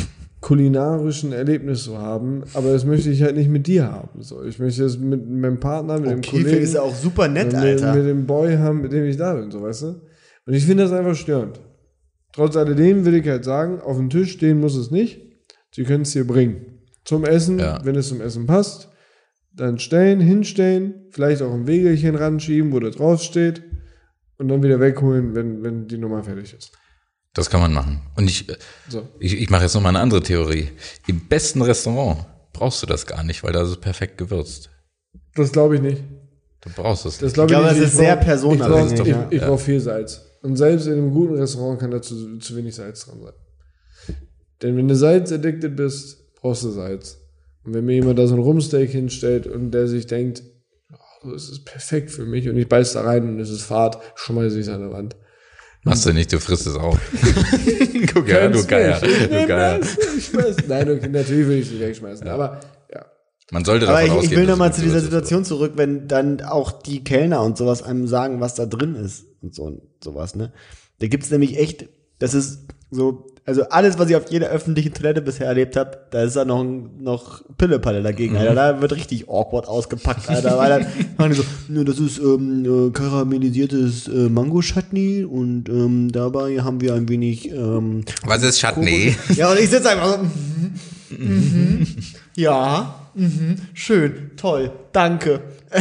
kulinarischen Erlebnis zu haben, aber das möchte ich halt nicht mit dir haben. So, ich möchte das mit meinem Partner, mit Okay, dem Kollegen, ist ja auch super nett, mit, Alter. mit dem Boy haben, mit dem ich da bin, so, weißt du? Und ich finde das einfach störend. Trotz alledem will ich halt sagen, auf dem Tisch stehen muss es nicht. Sie können es dir bringen. Zum Essen, Ja. wenn es zum Essen passt, dann stellen, hinstellen, vielleicht auch ein Wegelchen ranschieben, wo da drauf steht und dann wieder wegholen, wenn, wenn die Nummer fertig ist. Das kann man machen. Und ich, So. ich, ich mache jetzt noch mal eine andere Theorie. Im besten Restaurant brauchst du das gar nicht, weil da ist es perfekt gewürzt. Das glaube ich nicht. Du brauchst es Das nicht. glaube Ich glaube, nicht. das ist sehr brauch- personenabhängig, Ich, brauch, ja. ich, ich brauche viel Salz. Und selbst in einem guten Restaurant kann da zu, zu wenig Salz dran sein. Denn wenn du salzaddicted bist, brauchst du Salz. Und wenn mir jemand da so ein Rumsteak hinstellt und der sich denkt, oh, das ist perfekt für mich und ich beiß da rein und es ist Fad, schmeiße ich es an der Wand. Machst du nicht, du frisst es auch. Guck ja, du Geier. Du Geier. Ich schmeiß, nein, okay, natürlich will ich es nicht wegschmeißen, aber ja. Man sollte Aber davon ich, ausgehen, ich will dass nochmal es zu dieser gewürzt ist. Situation zurück, wenn dann auch die Kellner und sowas einem sagen, was da drin ist und so und sowas, ne? Da gibt's nämlich echt, das ist so, also alles, was ich auf jeder öffentlichen Toilette bisher erlebt habe, da ist da noch, noch Pillepalle dagegen, Alter. Da wird richtig awkward ausgepackt, Alter. Weil dann machen die so, ne, das ist ähm, äh, karamellisiertes äh, Mango-Chutney und ähm, dabei haben wir ein wenig ähm, Was ist Chutney? ja, und ich sitze einfach so, mhm, mhm, ja, mhm, schön, toll, danke.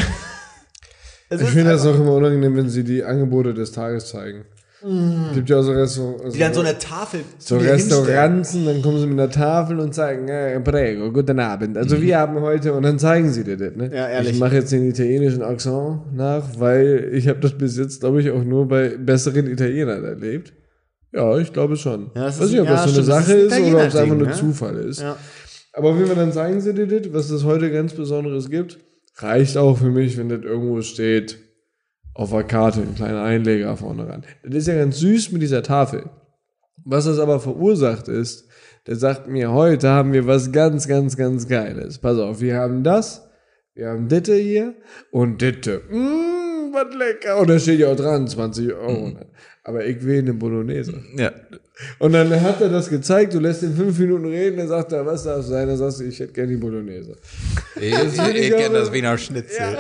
Es Ich ist finde das einfach- auch immer unangenehm, wenn sie die Angebote des Tages zeigen. Es gibt ja auch so Restaurants. die dann so eine Tafel So zu dir hinstellen. Restaurants und dann kommen sie mit einer Tafel und sagen, äh, prego, guten Abend. Also wir haben heute, und dann zeigen sie dir das, ne? Ja, ehrlich. Ich mache jetzt den italienischen Akzent nach, weil ich habe das bis jetzt, glaube ich, auch nur bei besseren Italienern erlebt. Ja, ich glaube schon. Ja, das Weiß ist- nicht, ob ja, das so eine stimmt, das Sache ist ein ist oder ob es einfach Italiener-Ding, nur ne? Zufall ist. Ja. Aber auf jeden Fall, dann zeigen sie dir das, was es heute ganz Besonderes gibt. Reicht auch für mich, wenn das irgendwo steht, auf der Karte, ein kleiner Einleger vorne ran. Das ist ja ganz süß mit dieser Tafel. Was das aber verursacht ist, der sagt mir, heute haben wir was ganz, ganz, ganz Geiles. Pass auf, wir haben das, wir haben Ditte hier und Ditte. Mmm, was lecker. Und da steht ja auch dran, zwanzig Euro. Mhm. Aber ich will eine Bolognese. Ja. Und dann hat er das gezeigt, du lässt ihn fünf Minuten reden, dann sagt er, was darf es sein? Dann sagst du, ich hätte gerne die Bolognese. Ich, ich, ich kenne das Wiener Schnitzel.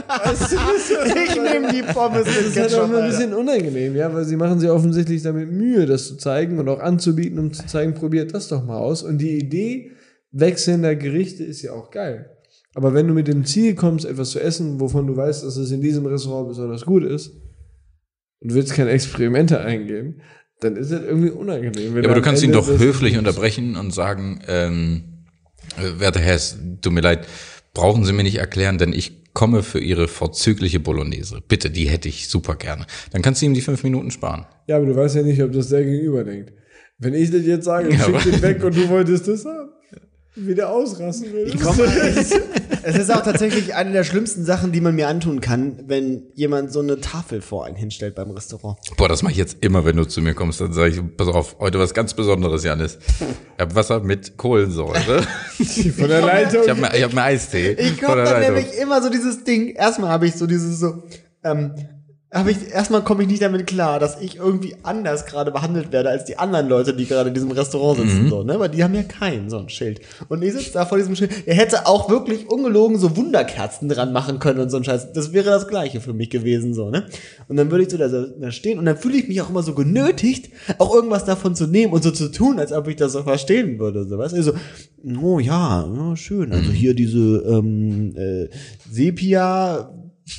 Ich nehme die Pommes Das mit ist halt auch Ketchup, immer ein Alter. bisschen unangenehm, ja, weil sie machen sich offensichtlich damit Mühe, das zu zeigen und auch anzubieten, um zu zeigen, probiert das doch mal aus. Und die Idee wechselnder Gerichte ist ja auch geil. Aber wenn du mit dem Ziel kommst, etwas zu essen, wovon du weißt, dass es in diesem Restaurant besonders gut ist, und willst keine Experimente eingehen, dann ist das irgendwie unangenehm. Wenn Ja, aber du am kannst ihn Ende doch das- höflich unterbrechen und sagen, ähm, äh, werter Herr, es tut mir leid, brauchen Sie mir nicht erklären, denn ich komme für Ihre vorzügliche Bolognese. Bitte, die hätte ich super gerne. Dann kannst du ihm die fünf Minuten sparen. Ja, aber du weißt ja nicht, ob das der Gegenüber denkt. Wenn ich das jetzt sage, Ja, schick aber- den weg und du wolltest das haben, wieder ausrasten würdest. Ich komm, es, ist, es ist auch tatsächlich eine der schlimmsten Sachen, die man mir antun kann, wenn jemand so eine Tafel vor einen hinstellt beim Restaurant. Boah, das mache ich jetzt immer, wenn du zu mir kommst. Dann sage ich, pass auf, heute was ganz Besonderes, Janis. Ich habe Wasser mit Kohlensäure. Von der Leitung. Ich habe mir, ich hab mir Eistee. Ich von komme der dann Leitung. nämlich immer so dieses Ding, erstmal habe ich so dieses so, ähm, habe ich, erstmal komme ich nicht damit klar, dass ich irgendwie anders gerade behandelt werde als die anderen Leute, die gerade in diesem Restaurant sitzen, so, ne, weil die haben ja keinen, so ein Schild. Und ich sitze da vor diesem Schild, er hätte auch wirklich ungelogen so Wunderkerzen dran machen können und so ein Scheiß. Das wäre das Gleiche für mich gewesen, so, ne. Und dann würde ich so da, da stehen und dann fühle ich mich auch immer so genötigt, auch irgendwas davon zu nehmen und so zu tun, als ob ich das so verstehen würde, so, weißt du, so, oh ja, ja, schön, also hier diese, ähm, äh, Sepia,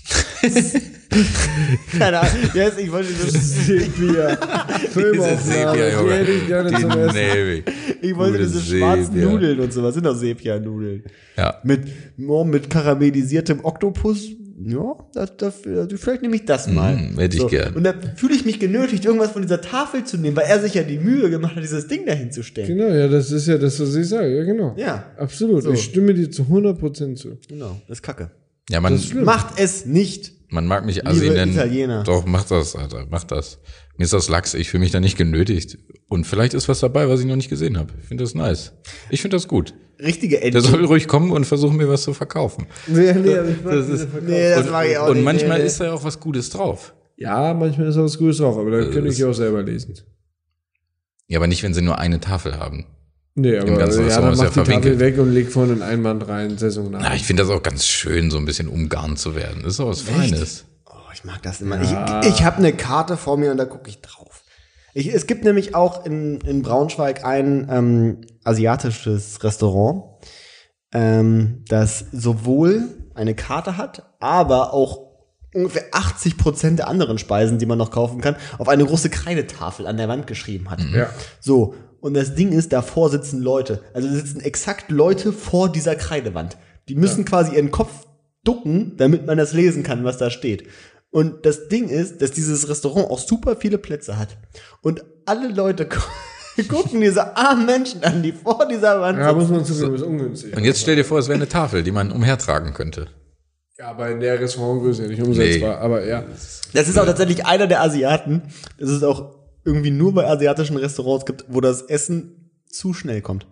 keine Ahnung, yes, ich wollte das, Sepia. Filmaufnahme, Sepia, die Junge. hätte ich gerne Die zum Essen. Navy. ich wollte Gute diese schwarzen Sepia. Nudeln und sowas, sind doch Sepia-Nudeln. Ja. Mit, oh, mit karamellisiertem Oktopus, ja, das, das, vielleicht nehme ich das mal. Mm, hätte ich gern. Und dann fühle ich mich genötigt, irgendwas von dieser Tafel zu nehmen, weil er sich ja die Mühe gemacht hat, dieses Ding dahin zu stellen. Genau, ja, das ist ja das, was ich sage, ja, genau. Ja. Absolut, So. ich stimme dir zu hundert Prozent zu. Genau, das ist Kacke. Ja, man, Das ist schlimm. Macht es nicht. man mag mich Assi Liebe nennen. Italiener. Doch, mach das, Alter, mach das. Mir ist das Lachs, ich fühle mich da nicht genötigt. Und vielleicht ist was dabei, was ich noch nicht gesehen habe. Ich finde das nice. Ich finde das gut. Richtige Der Ente. soll ruhig kommen und versuchen, mir was zu verkaufen. Nee, nee, aber ich mag Das diese ist- Verkauf- Nee, das und mag ich auch und nicht. manchmal Nee, nee. ist da ja auch was Gutes drauf. Ja, manchmal ist auch was Gutes drauf, aber da könnte das- ich auch selber lesen. Ja, aber nicht, wenn sie nur eine Tafel haben. Nee, aber ganzen ja, Restaurant dann ist ja macht die Tafel verwinkelt. weg und legt vorne einen Einband rein, saisonal. Na, ich finde das auch ganz schön, so ein bisschen umgarnt zu werden. Das ist auch was Feines. Oh, ich mag das immer. Ich, ich habe eine Karte vor mir und da gucke ich drauf. Ich, es gibt nämlich auch in, in Braunschweig ein ähm, asiatisches Restaurant, ähm, das sowohl eine Karte hat, aber auch ungefähr achtzig Prozent der anderen Speisen, die man noch kaufen kann, auf eine große Kreidetafel an der Wand geschrieben hat. Ja. So, und das Ding ist, davor sitzen Leute. Also da sitzen exakt Leute vor dieser Kreidewand. Die müssen ja. quasi ihren Kopf ducken, damit man das lesen kann, was da steht. Und das Ding ist, dass dieses Restaurant auch super viele Plätze hat. Und alle Leute gucken diese armen Menschen an, die vor dieser Wand Ja, sitzen. muss man zugeben, ist ungünstig. Und jetzt stell dir vor, es wäre eine Tafel, die man umhertragen könnte. Ja, aber in der Restaurantgröße nicht umsetzbar, Nee. aber ja. Das ist auch tatsächlich einer der Asiaten. Das ist auch irgendwie nur bei asiatischen Restaurants gibt, wo das Essen zu schnell kommt.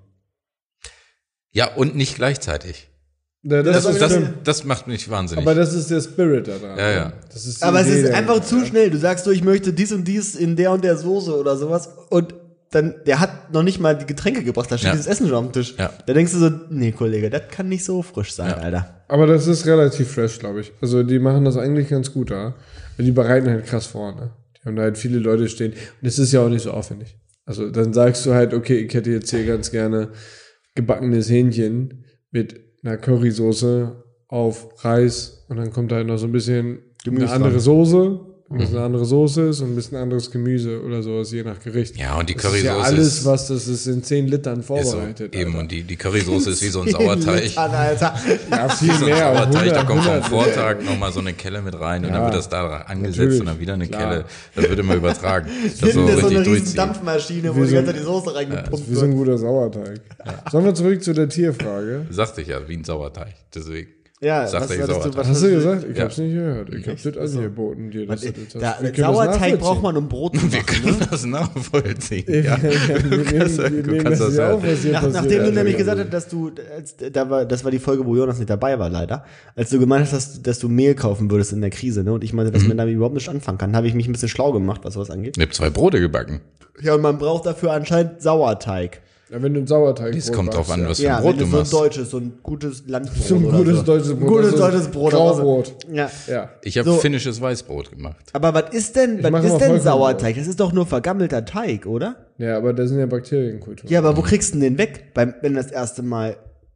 Ja, und nicht gleichzeitig. Ja, Das, ist das, stimmt. das macht mich wahnsinnig. Aber das ist der Spirit da dran. Ja, ja. Das ist die Aber es Idee ist der- einfach zu schnell. Du sagst so, ich möchte dies und dies in der und der Soße oder sowas. Und dann, der hat noch nicht mal die Getränke gebracht. Da steht Ja. dieses Essen schon auf dem Tisch. Ja. Da denkst du so, nee, Kollege, das kann nicht so frisch sein, Ja. Alter. Aber das ist relativ fresh, glaube ich. Also die machen das eigentlich ganz gut da. Und die bereiten halt krass vor, ne? Die haben da halt viele Leute stehen. Und es ist ja auch nicht so aufwendig. Also dann sagst du halt, okay, ich hätte jetzt hier ganz gerne gebackenes Hähnchen mit einer Currysoße auf Reis und dann kommt halt noch so ein bisschen Gemüse eine andere dran. Soße, ein bisschen eine andere Soße ist und ein bisschen anderes Gemüse oder sowas, je nach Gericht. Ja, und die Das ist ja Currysoße alles, ist, was das ist in zehn Litern ist so, vorbereitet. eben, Alter. und die, die Currysoße ist wie so ein Sauerteig. Alter. Ja, viel Wie so ein mehr. aber Sauerteig, da hundert, kommt vom hundert Vortag nochmal so eine Kelle mit rein und Ja, dann wird das da angesetzt natürlich, und dann wieder eine klar. Kelle. Das wird immer übertragen. Das Hinten so ist so richtig eine riesen durchziehen. Dampfmaschine, wo Wie die so- ganze Zeit die Soße reingepumpt Wie so ein wird. guter Sauerteig. Sollen wir zurück zu der Tierfrage? Sagte ich ja, wie ein Sauerteig. Deswegen. Ja, Sagte was ich hattest du, Sauerteig. was Hast du hast gesagt? Ich Ja. hab's nicht gehört. Ich hab's nicht angeboten dir. dass du das hast. Da, Wir können das Sauerteig nachvollziehen. braucht man, um Brot zu Wir machen. können Ne? das nachvollziehen. Ja, Ja. ja, wir Du nehmen- kannst, wir du nehmen kannst das das ja ja. auf, was hier Nach, passiert. nachdem du Also, nämlich ja. gesagt hast, dass du, als, da war, das war die Folge, wo Jonas nicht dabei war, leider. Als du gemeint hast, dass, dass du Mehl kaufen würdest in der Krise, ne? Und ich meinte, dass man damit überhaupt nicht anfangen kann, habe ich mich ein bisschen schlau gemacht, was sowas angeht. Ich habe zwei Brote gebacken. Ja, und man braucht dafür anscheinend Sauerteig. Ja, wenn du einen Sauerteig Es kommt drauf an, was für ein Ja, Brot wenn du du machst. so ein deutsches, so ein gutes Landbrot So ein oder gutes so. deutsches Brot. Ein gutes das ist deutsches Brot. aber so. Graubrot. Ja. Ja. Ich habe So. finnisches Weißbrot gemacht. Aber was ist denn, was mach ist immer denn Vollkornbrot. Sauerteig? Das ist doch nur vergammelter Teig, oder? Ja, aber da sind ja Bakterienkulturen. Ja, aber wo kriegst du denn den weg, beim, wenn das erste Mal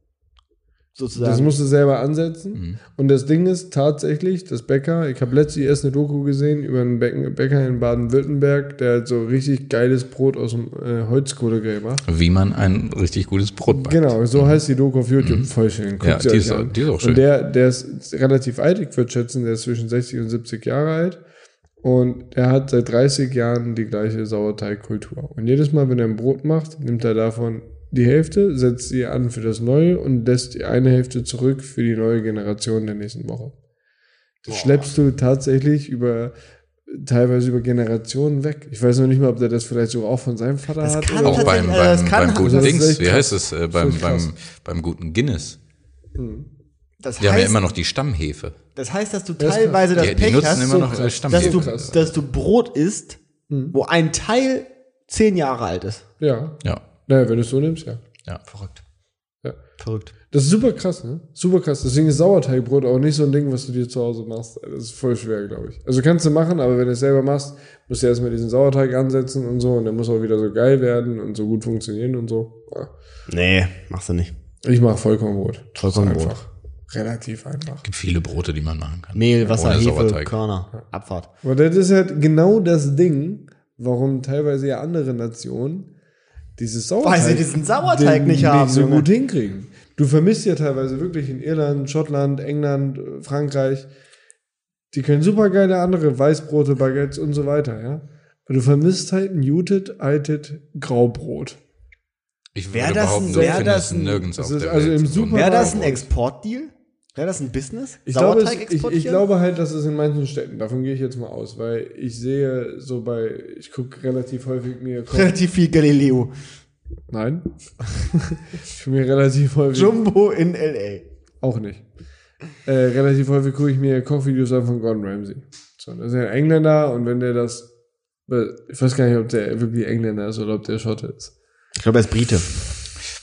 sozusagen. Das musst du selber ansetzen. Und das Ding ist tatsächlich, das Bäcker, ich habe letztens erst eine Doku gesehen über einen Bäck- Bäcker in Baden-Württemberg, der hat so richtig geiles Brot aus dem äh, Holzkohle gemacht. Wie man ein richtig gutes Brot backt. Genau, so heißt die Doku auf YouTube. Voll schön. Guckt Ja, sie die euch ist, an. die ist auch schön. Und der, der ist relativ alt, ich würde schätzen, der ist zwischen sechzig und siebzig Jahre alt. Und er hat seit dreißig Jahren die gleiche Sauerteigkultur. Und jedes Mal, wenn er ein Brot macht, nimmt er davon die Hälfte, setzt sie an für das Neue und lässt die eine Hälfte zurück für die neue Generation der nächsten Woche. Das schleppst du tatsächlich über, teilweise über Generationen weg. Ich weiß noch nicht mal, ob der das vielleicht so auch von seinem Vater Das hat. kann oder Auch so. tatsächlich- beim, äh, das beim, kann- beim guten das ist Dings, echt wie krass. heißt es, äh, beim, echt beim, krass. beim guten Guinness. das Die haben ja heißt, immer noch die Stammhefe. das heißt, dass du Das ist teilweise das Die, die Pech nutzen hast, immer so, noch äh, dass, Stammhefe. du, krass. dass du Brot isst, Mhm. wo ein Teil zehn Jahre alt ist. Ja. Ja, Naja, wenn du es so nimmst, ja. ja, verrückt. ja. Verrückt. Das ist super krass, ne? Super krass. Deswegen ist Sauerteigbrot auch nicht so ein Ding, was du dir zu Hause machst. Das ist voll schwer, glaube ich. Also kannst du machen, aber wenn du es selber machst, musst du erstmal diesen Sauerteig ansetzen und so. Und der muss auch wieder so geil werden und so gut funktionieren und so. Ja. Nee, machst du nicht. Ich mache Vollkornbrot. Vollkornbrot. Einfach. Relativ einfach. Gibt viele Brote, die man machen kann. Mehl, Wasser, Ohne Hefe, Sauerteig. Körner, Abfahrt. Aber das ist halt genau das Ding, warum teilweise ja andere Nationen dieses Sauerteig, Weil sie diesen Sauerteig den nicht haben, so Junge. gut hinkriegen. Du vermisst ja teilweise wirklich in Irland, Schottland, England, äh, Frankreich, die können super geile andere Weißbrote, Baguettes und so weiter, ja. Aber du vermisst halt ein Jutet, Altet Graubrot. Ich Wär würde das behaupten, ein- du wär findest das ein- nirgends das auf ist der also Welt. im so ein- Super- Wäre das ein Brot. Exportdeal? Wäre das ein Business? Ich glaube, es, Sauerteig ich, ich exportieren? glaube halt, dass es in manchen Städten, davon gehe ich jetzt mal aus, weil ich sehe so bei, ich gucke relativ häufig mir Relativ viel Galileo. Nein. ich gucke mir relativ häufig Jumbo in L auch nicht. Äh, relativ häufig gucke ich mir Kochvideos an von Gordon Ramsay. So, das ist ja ein Engländer und wenn der das, ich weiß gar nicht, ob der wirklich Engländer ist oder ob der Schotte ist. Ich glaube, er ist Brite.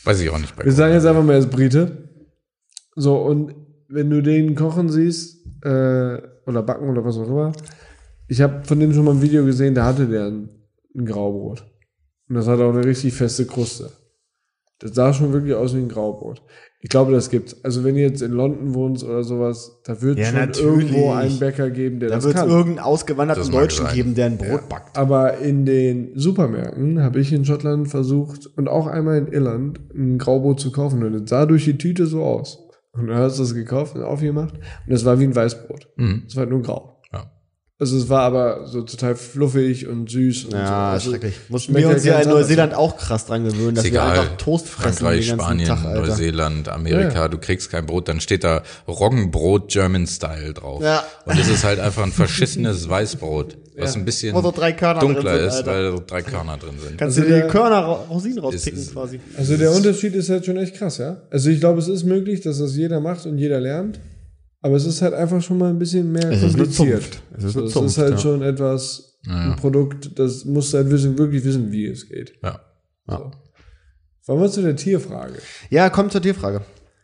Weiß ich auch nicht. Bei Wir sagen jetzt einfach mal, er ist Brite. So, und wenn du den kochen siehst, äh, oder backen oder was auch immer, ich habe von dem schon mal ein Video gesehen, da hatte der ein, ein Graubrot. Und das hat auch eine richtig feste Kruste. Das sah schon wirklich aus wie ein Graubrot. Ich glaube, das gibt's. Also wenn du jetzt in London wohnst oder sowas, da wird Ja, schon natürlich. irgendwo einen Bäcker geben, der Da das wird es kann. irgendeinen ausgewanderten Das mag Deutschen sein. geben, der ein Brot backt. Aber in den Supermärkten habe ich in Schottland versucht und auch einmal in Irland ein Graubrot zu kaufen. Und das sah durch die Tüte so aus. Und dann hast du das gekauft und aufgemacht. Und das war wie ein Weißbrot. Mhm. Es war halt nur grau. Ja. Also es war aber so total fluffig und süß. Und Ja, so. Also schrecklich. Mussten schmeckt wir uns ja ja ganz in anders. Neuseeland auch krass dran gewöhnen, dass Ist wir egal. einfach Toast fressen Frankreich, den ganzen Spanien, Tag, Alter. Neuseeland, Amerika, Ja. du kriegst kein Brot, dann steht da Roggenbrot German Style drauf. Ja. Und es ist halt einfach ein verschissenes Weißbrot, was ein bisschen Wo so drei Körner dunkler drin sind, ist, Alter. weil da drei Körner drin sind. Kannst Also du dir der- die Körner, ra- Rosinen rauspicken ist- quasi. Also der Unterschied ist halt schon echt krass, ja. Also ich glaube, es ist möglich, dass das jeder macht und jeder lernt. Aber es ist halt einfach schon mal ein bisschen mehr Es ist eine kompliziert. Zunft. Es ist So, eine es Zunft, ist halt ja. schon etwas, Ja. ein Produkt, das musst du halt wissen, wirklich wissen, wie es geht. Ja. So. Wollen wir zu der Tierfrage? Ja, komm zur Tierfrage.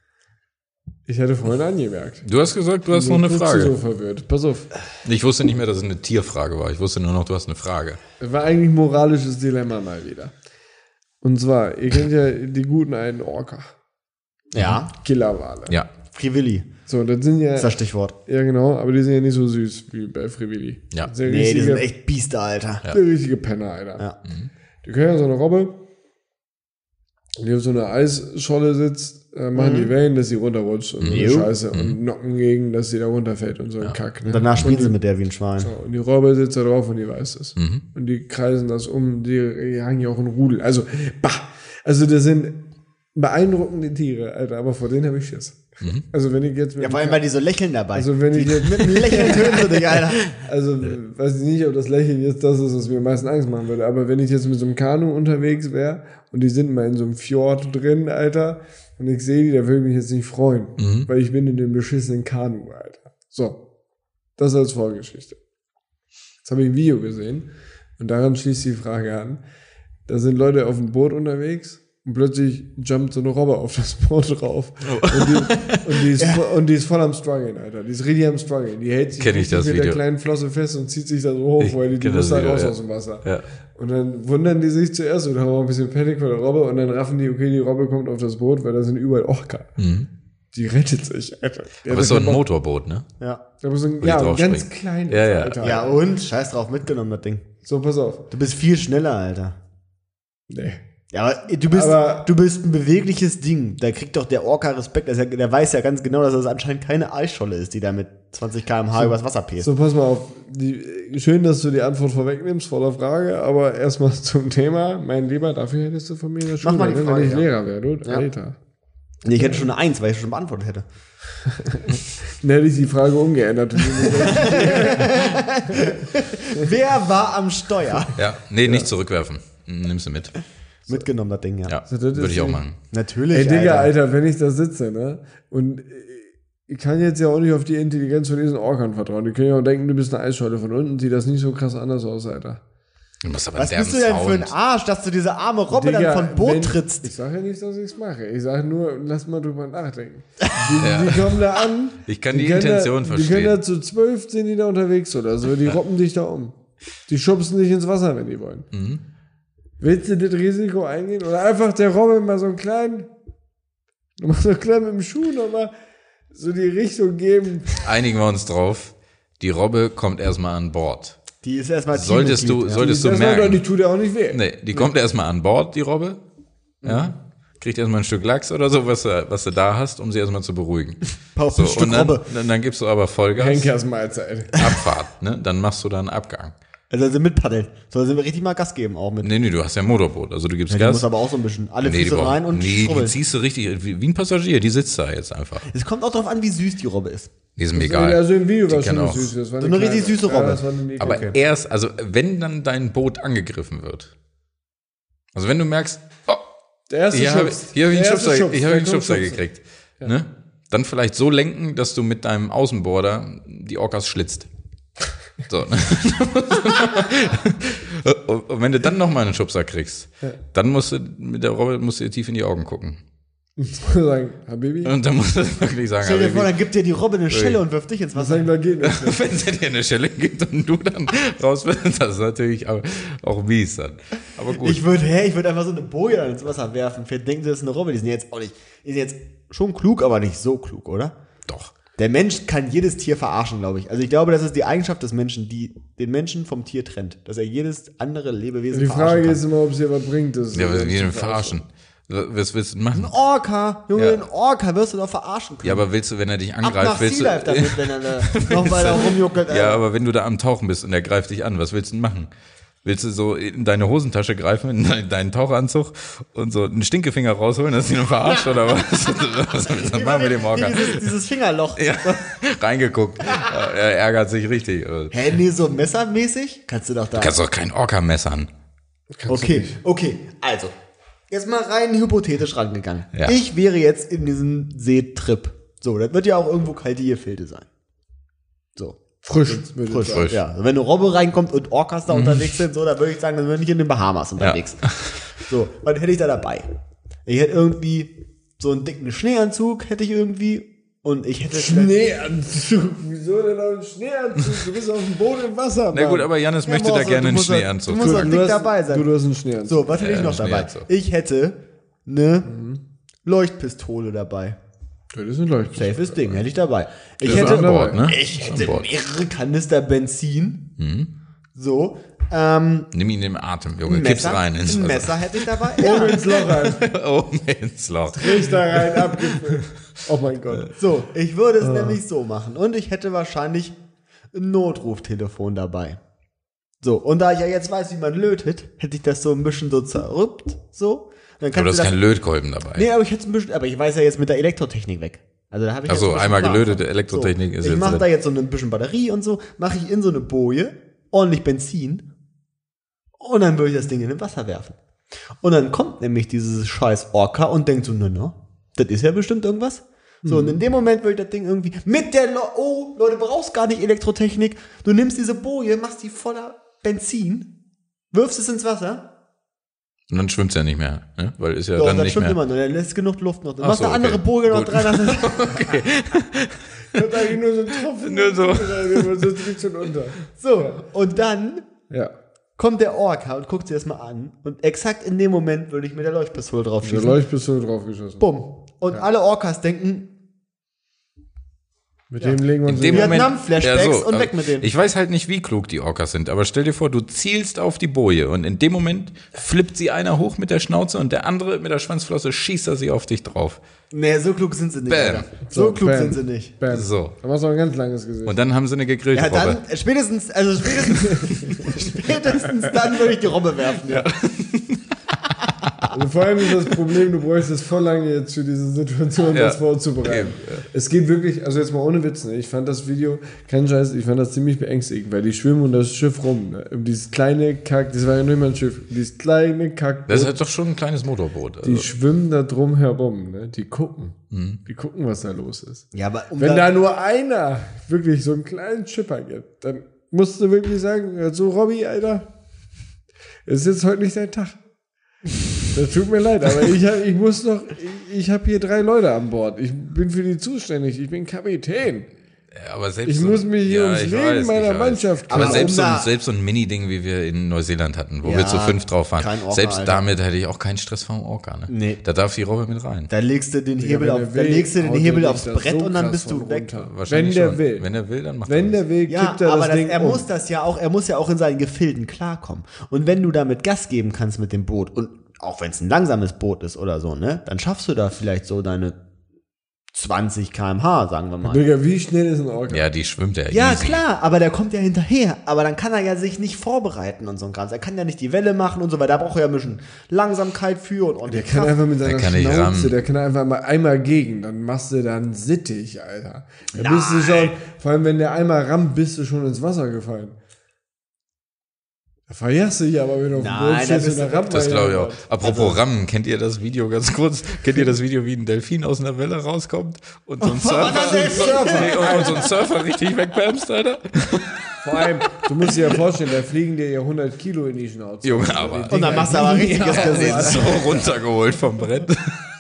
Ich hatte vorhin angemerkt. Du hast gesagt, du hast noch eine Guckst du Frage. so verwirrt. Pass auf. Ich wusste nicht mehr, dass es eine Tierfrage war. Ich wusste nur noch, du hast eine Frage. Das war eigentlich ein moralisches Dilemma mal wieder. Und zwar, ihr kennt ja die guten alten Orca. Ja. Killerwale. Ja. Frivilli So, das sind ja, ist das Stichwort. ja genau, aber die sind ja nicht so süß wie bei Frivilli. Ja. Das sind ja Nee, die richtige, sind echt Biester, Alter. Ja. richtige Penner, Alter. Ja. Die können ja so eine Robbe, die auf so einer Eisscholle sitzt, äh, machen die Wellen, dass sie runterrutscht und so eine Jo. Scheiße und knocken gegen, dass sie da runterfällt und so ein Kack. Ne? Und danach spielen sie mit der wie ein Schwein. So, und die Robbe sitzt da drauf und die weiß es. Mhm. Und die kreisen das um, die jagen ja auch in Rudel. Also, bah! Also, das sind beeindruckende Tiere, Alter, aber vor denen habe ich Schiss. Mhm. Also, wenn ich jetzt mit Ja, vor allem, weil die so lächeln dabei. Also, wenn ich jetzt mit einem Lächeln töten sie dich, Alter. Also, weiß ich nicht, ob das Lächeln jetzt das ist, was mir am meisten Angst machen würde. Aber wenn ich jetzt mit so einem Kanu unterwegs wäre und die sind mal in so einem Fjord drin, Alter, und ich sehe die, da würde ich mich jetzt nicht freuen. Mhm. Weil ich bin in dem beschissenen Kanu, Alter. So. Das als Vorgeschichte. Jetzt habe ich ein Video gesehen und daran schließt die Frage an. Da sind Leute auf dem Boot unterwegs und plötzlich jumpt so eine Robbe auf das Boot drauf. Oh. Und, die, und, die ist, vo- und die ist voll am Struggeln, Alter. Die ist richtig am Struggeln. Die hält sich Kenn ich richtig das mit der Video. kleinen Flosse fest und zieht sich da so hoch, Ich weil die, die kenn muss das halt Video, raus ja. aus dem Wasser. Ja. Und dann wundern die sich zuerst und haben auch ein bisschen Panik vor der Robbe und dann raffen die, okay, die Robbe kommt auf das Boot, weil da sind überall Orca. Mhm. Die rettet sich, Alter. Die Aber hat ist so ein keinen Bock. Motorboot, ne? Ja. Aber so ein, die ja, ein drauf ganz springen. kleines, Ja, ja. Alter. Ja, und? Scheiß drauf, mitgenommen, das Ding. So, pass auf. Du bist viel schneller, Alter. Nee. Ja, aber du bist, Aber- du bist ein bewegliches Ding. Da kriegt doch der Orca Respekt. Der, ist ja, der weiß ja ganz genau, dass das anscheinend keine Eisscholle ist, die da mit zwanzig Kilometer pro Stunde übers Wasser pest. So, pass mal auf. Die, schön, dass du die Antwort vorwegnimmst vor der Frage, aber erstmal zum Thema. Mein Lieber, dafür hättest du von mir in der Schule, mal die ne, Frage, wenn ich ja. Lehrer wäre, du, Ja. Alter. Nee, ich hätte schon eine Eins, weil ich schon beantwortet hätte. Dann hätte ich die Frage umgeändert. Wer war am Steuer? Ja. Nee, nicht zurückwerfen. Nimm sie mit. Mitgenommen, das Ding, ja. Ja, das ist würde ich auch die- machen. Natürlich, Ey, Digga, Alter. Alter, wenn ich da sitze, ne, und ich kann jetzt ja auch nicht auf die Intelligenz von diesen Orkan vertrauen. Die können ja auch denken, du bist eine Eisscholle. Von unten sieht das nicht so krass anders aus, Alter. Du musst aber Was einen bist du denn für ein Sound. Arsch, dass du diese arme Robbe Digga, dann von Boot wenn- trittst? Ich sage ja nicht, dass ich es mache. Ich sage nur, lass mal drüber nachdenken. Die, die kommen da an. Ich kann die können Intention da, Die verstehen. können da zu zwölf sind die da unterwegs oder so. Die robben dich da um. Die schubsen dich ins Wasser, wenn die wollen. Mhm. Willst du das Risiko eingehen? Oder einfach der Robbe mal so einen kleinen, mal so klein mit dem Schuh nochmal so die Richtung geben. Einigen wir uns drauf. Die Robbe kommt erstmal an Bord. Die ist erstmal Solltest du, Teammitglied, ja. solltest du Das war doch, merken. die tut ja auch nicht weh. Nee, die kommt erstmal an Bord, die Robbe. Ja. Kriegt erstmal ein Stück Lachs oder so, was du, was du da hast, um sie erstmal zu beruhigen. Pauch, So, ein Stück und dann, Robbe. dann, dann gibst du aber Vollgas. Henkers Mahlzeit. Abfahrt, ne? Dann machst du da einen Abgang. Also sie mitpaddeln. Soll sie mir richtig mal Gas geben auch mit. Nee, nee, du hast ja ein Motorboot. Also du gibst Die Gas. muss aber auch so ein bisschen alle nee, die, Füße braucht- rein und nee, die schrubbeln. ziehst du richtig, wie, wie ein Passagier, die sitzt da jetzt einfach. Es kommt auch darauf an, wie süß die Robbe ist. Die ist mir egal. Also im Video Die war kann schon auch. süß. Das war So eine richtig kleine- süße Robbe. Ja, das war eine Niete. Aber Okay. erst, also wenn dann dein Boot angegriffen wird. Also wenn du merkst, oh, Der erste hier habe Schubs. hier hab ich einen Der erste Schubser, Schubs. ich hab Da einen kommt Schubser Schubsen. gekriegt. Ne? Dann vielleicht so lenken, dass du mit deinem Außenborder die Orcas schlitzt. So, ne? Und, und wenn du dann nochmal einen Schubser kriegst, ja. dann musst du mit der Robbe musst du dir tief in die Augen gucken. sagen, Habibi. Und dann musst du wirklich sagen, stell dir vor, dann gibt dir die Robbe eine Schelle und wirft dich ins Wasser. Was geht nicht. Wenn sie dir eine Schelle gibt und du dann raus bist, das ist natürlich auch, auch mies dann. Aber gut. Ich würde, hä, ich würde einfach so eine Boje dann ins Wasser werfen. Vielleicht denken sie, das ist eine Robbe. Die sind jetzt auch nicht, die sind jetzt schon klug, aber nicht so klug, oder? Doch. Der Mensch kann jedes Tier verarschen, glaube ich. Also ich glaube, das ist die Eigenschaft des Menschen, die den Menschen vom Tier trennt. Dass er jedes andere Lebewesen die verarschen Frage kann. ist immer, ob es dir was bringt. Das Ja, was wir verarschen. Was willst du machen? Ein Orca, Junge, Ja. ein Orca wirst du doch verarschen können. Ja, aber willst du, wenn er dich Ab angreift, nach willst Sea Life du, damit, wenn er da noch weiter rumjuckelt. ja, aber wenn du da am Tauchen bist und er greift dich an, was willst du denn machen? Willst du so in deine Hosentasche greifen, in deinen, deinen Tauchanzug und so einen Stinkefinger rausholen, dass du ihn verarscht oder was? Was willst du machen mit dem Orca? Dieses, dieses Fingerloch. Ja, reingeguckt. Er ärgert sich richtig. Hä, nee, so messermäßig? Kannst du doch da. Du kannst doch kein Orca messern. Okay, okay, also. Jetzt mal rein hypothetisch rangegangen. Ja. Ich wäre jetzt in diesem Seetrip. So, das wird ja auch irgendwo kalte Gefilde sein. So. Frisch. würde ich Frisch. sagen. Frisch. Ja, wenn eine Robbe reinkommt und Orcas da unterwegs sind, so, dann würde ich sagen, dann sind wir nicht in den Bahamas unterwegs. So, was hätte ich da dabei? Ich hätte irgendwie so einen dicken Schneeanzug, hätte ich irgendwie, und ich hätte Schneeanzug. Wieso denn auch ein Schneeanzug? Du bist auf dem Boden im Wasser. Na gut, aber Janis Ja, möchte aber da auch so, gerne du einen musst halt- Schneeanzug. du musst halt du dick hast, dabei sein. Du, du hast einen Schneeanzug. So, was hätte Ja, ich noch einen dabei? Schneeanzug. Ich hätte eine Leuchtpistole dabei. Das ist eine Leuchtpistole. Safes Ding, hätte ich dabei. Ich Das ist hätte, an Bord, ne? ich Das ist an hätte Bord. mehrere Kanister Benzin. Mhm. So. Ähm, Nimm ihn im Atem, Junge. ein Kipp's Messer, rein ins ein Wasser. Messer hätte ich dabei. Oben Ja. ins Loch rein. Oben ins Loch. Riech da rein, abgefüllt. Oh mein Gott. So, ich würde es nämlich so machen. Und ich hätte wahrscheinlich ein Notruftelefon dabei. So, und da ich ja jetzt weiß, wie man lötet, hätte ich das so ein bisschen so zerrüppt, so. Dann Aber kannst du hast das, keinen Lötkolben dabei. nee, aber ich hätte ein bisschen, aber ich weiß ja jetzt mit der Elektrotechnik weg. Also da habe ich Ach jetzt so, ein bisschen einmal Plan gelötete von. Elektrotechnik so, ist ich jetzt mache drin. da jetzt so ein bisschen Batterie und so, mache ich in so eine Boje, ordentlich Benzin, und dann würde ich das Ding in den Wasser werfen. Und dann kommt nämlich dieses scheiß Orca und denkt so, na, na, das ist ja bestimmt irgendwas. So, und in dem Moment würde ich das Ding irgendwie mit der, Lo- oh, Leute, brauchst gar nicht Elektrotechnik. Du nimmst diese Boje, machst die voller Benzin, wirfst es ins Wasser. Und dann schwimmt's ja nicht mehr, ne? Weil ist ja Doch, dann das nicht stimmt mehr. immer noch, dann lässt genug Luft noch. Dann Ach machst so, eine andere okay. Boje noch Gut. dran. Dann Okay. Das ist eigentlich nur so ein Tropfen. Nur so. So tritt schon unter. so, und dann Ja. kommt der Orca und guckt sich das mal an. Und exakt in dem Moment würde ich mit der Leuchtpistole drauf Der schießen. Leuchtpistole draufgeschossen. Bumm. Und alle Orcas denken, Mit dem legen wir uns In dem Moment, Vietnam-Flashbacks und aber weg mit denen. Ich weiß halt nicht, wie klug die Orcas sind, aber stell dir vor, du zielst auf die Boje und in dem Moment flippt sie einer hoch mit der Schnauze und der andere mit der Schwanzflosse schießt er sie auf dich drauf. nee, so klug sind sie nicht. Bam. Alter. So, klug bam. sind sie nicht. Bam. So. Da machst du auch ein ganz langes Gesicht. Und dann haben sie eine gegrillte Ja, Robbe. dann, äh, spätestens, also spätestens, spätestens dann würde ich die Robbe werfen, ja. Also vor allem ist das Problem, du bräuchtest voll lange jetzt für diese Situation, Ja. das vorzubereiten. Eben, ja. Es geht wirklich, also jetzt mal ohne Witz, ne? Ich fand das Video, kein Scheiß, ich fand das ziemlich beängstigend, weil die schwimmen um das Schiff rum, ne? Um dieses kleine Kack, das war ja nicht mal ein Schiff, dieses kleine Kack. Das ist halt doch schon ein kleines Motorboot. Also. Die schwimmen da drum herum, ne? Die gucken. Mhm. Die gucken, was da los ist. Ja, aber um Wenn da, da nur einer wirklich so einen kleinen Chipper gibt, dann musst du wirklich sagen, so Robby, Alter, es ist jetzt heute nicht dein Tag. Das tut mir leid, aber ich, hab, ich muss noch, ich, ich habe hier drei Leute an Bord. Ich bin für die zuständig, ich bin Kapitän. Ja, aber selbst Ich so, muss mich hier ums ich Leben meiner ich Mannschaft Aber kümmern. selbst, so Um ein, da- selbst so ein Mini-Ding, wie wir in Neuseeland hatten, wo Ja, wir zu fünf drauf waren, kein Orca, selbst Alter. damit hätte ich auch keinen Stress vom Orca. Ne? Nee. Da darf die Robbe mit rein. da legst du den Ja, Hebel wenn auf, er da will, legst du den haut er Hebel dich aufs da Brett so und dann krass bist du von weg. runter. Wahrscheinlich Wenn der schon. will. Wenn er will, dann macht Wenn er der will, Ja, kippt er aber das das, Ding er um. muss das ja auch, er muss ja auch in seinen Gefilden klarkommen. Und wenn du damit Gas geben kannst mit dem Boot und auch wenn es ein langsames Boot ist oder so, ne, dann schaffst du da vielleicht so deine zwanzig Kilometer pro Stunde, sagen wir mal. Digga, wie schnell ist ein Orca? Ja, die schwimmt ja Ja, easy. klar, aber der kommt ja hinterher. Aber dann kann er ja sich nicht vorbereiten und so ein Kranz. Er kann ja nicht die Welle machen und so, weil da braucht er ja ein bisschen Langsamkeit für und Der ordentlich kann Kraft. einfach mit seiner Der kann nicht Schnauze, rammen. der kann einfach mal einmal gegen, dann machst du dann sittig, Alter. Da bist du schon, vor allem wenn der einmal rammt, bist du schon ins Wasser gefallen. Da verjährst du dich aber, wenn du auf dem Nein, Boden da stehst bist und du- da rammt Das mal glaube ich auch. jemand. Apropos Rammen, kennt ihr das Video ganz kurz? Kennt ihr das Video, wie ein Delfin aus einer Welle rauskommt und so ein Surfer, der Surfer. Nee, und, und so ein Surfer richtig wegbämst, Alter? Vor allem, du musst dir ja vorstellen, da fliegen dir ja hundert Kilo in die Schnauze. Junge, aber. Und dann machst du aber richtiges Der Gesicht. ist so runtergeholt vom Brett.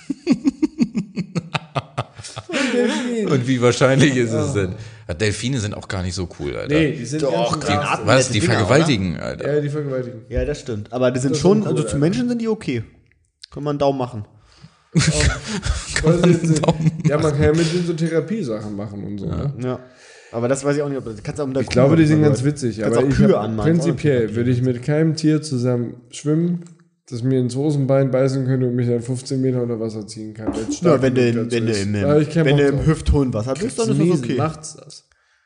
Und wie wahrscheinlich ist es denn? Ja, Delfine sind auch gar nicht so cool, Alter. Nee, die sind Doch, ganz die krass. atmen. Was? Die Dinger, vergewaltigen, Alter. Ja, die vergewaltigen. Ja, das stimmt. Aber die sind Das schon, sind cool, also zu Alter. Menschen sind die okay. Können wir einen Daumen machen. Weil sie sind, ja, man kann ja mit denen so Therapiesachen machen und so. Ne? Ja. Aber das weiß ich auch nicht, ob das kannst du auch mit der Ich glaube, die sind ganz witzig. witzig. Kannst Aber auch ich Kühe hab, anmalen. prinzipiell würde ich mit keinem Tier zusammen schwimmen, das mir ins Hosenbein beißen könnte und mich dann fünfzehn Meter unter Wasser ziehen kann. Ja, wenn du, in, wenn du im, Da hab ich keinen wenn Bock du im drauf. Hüfthohenwasser bist, dann ist das okay. Macht's das.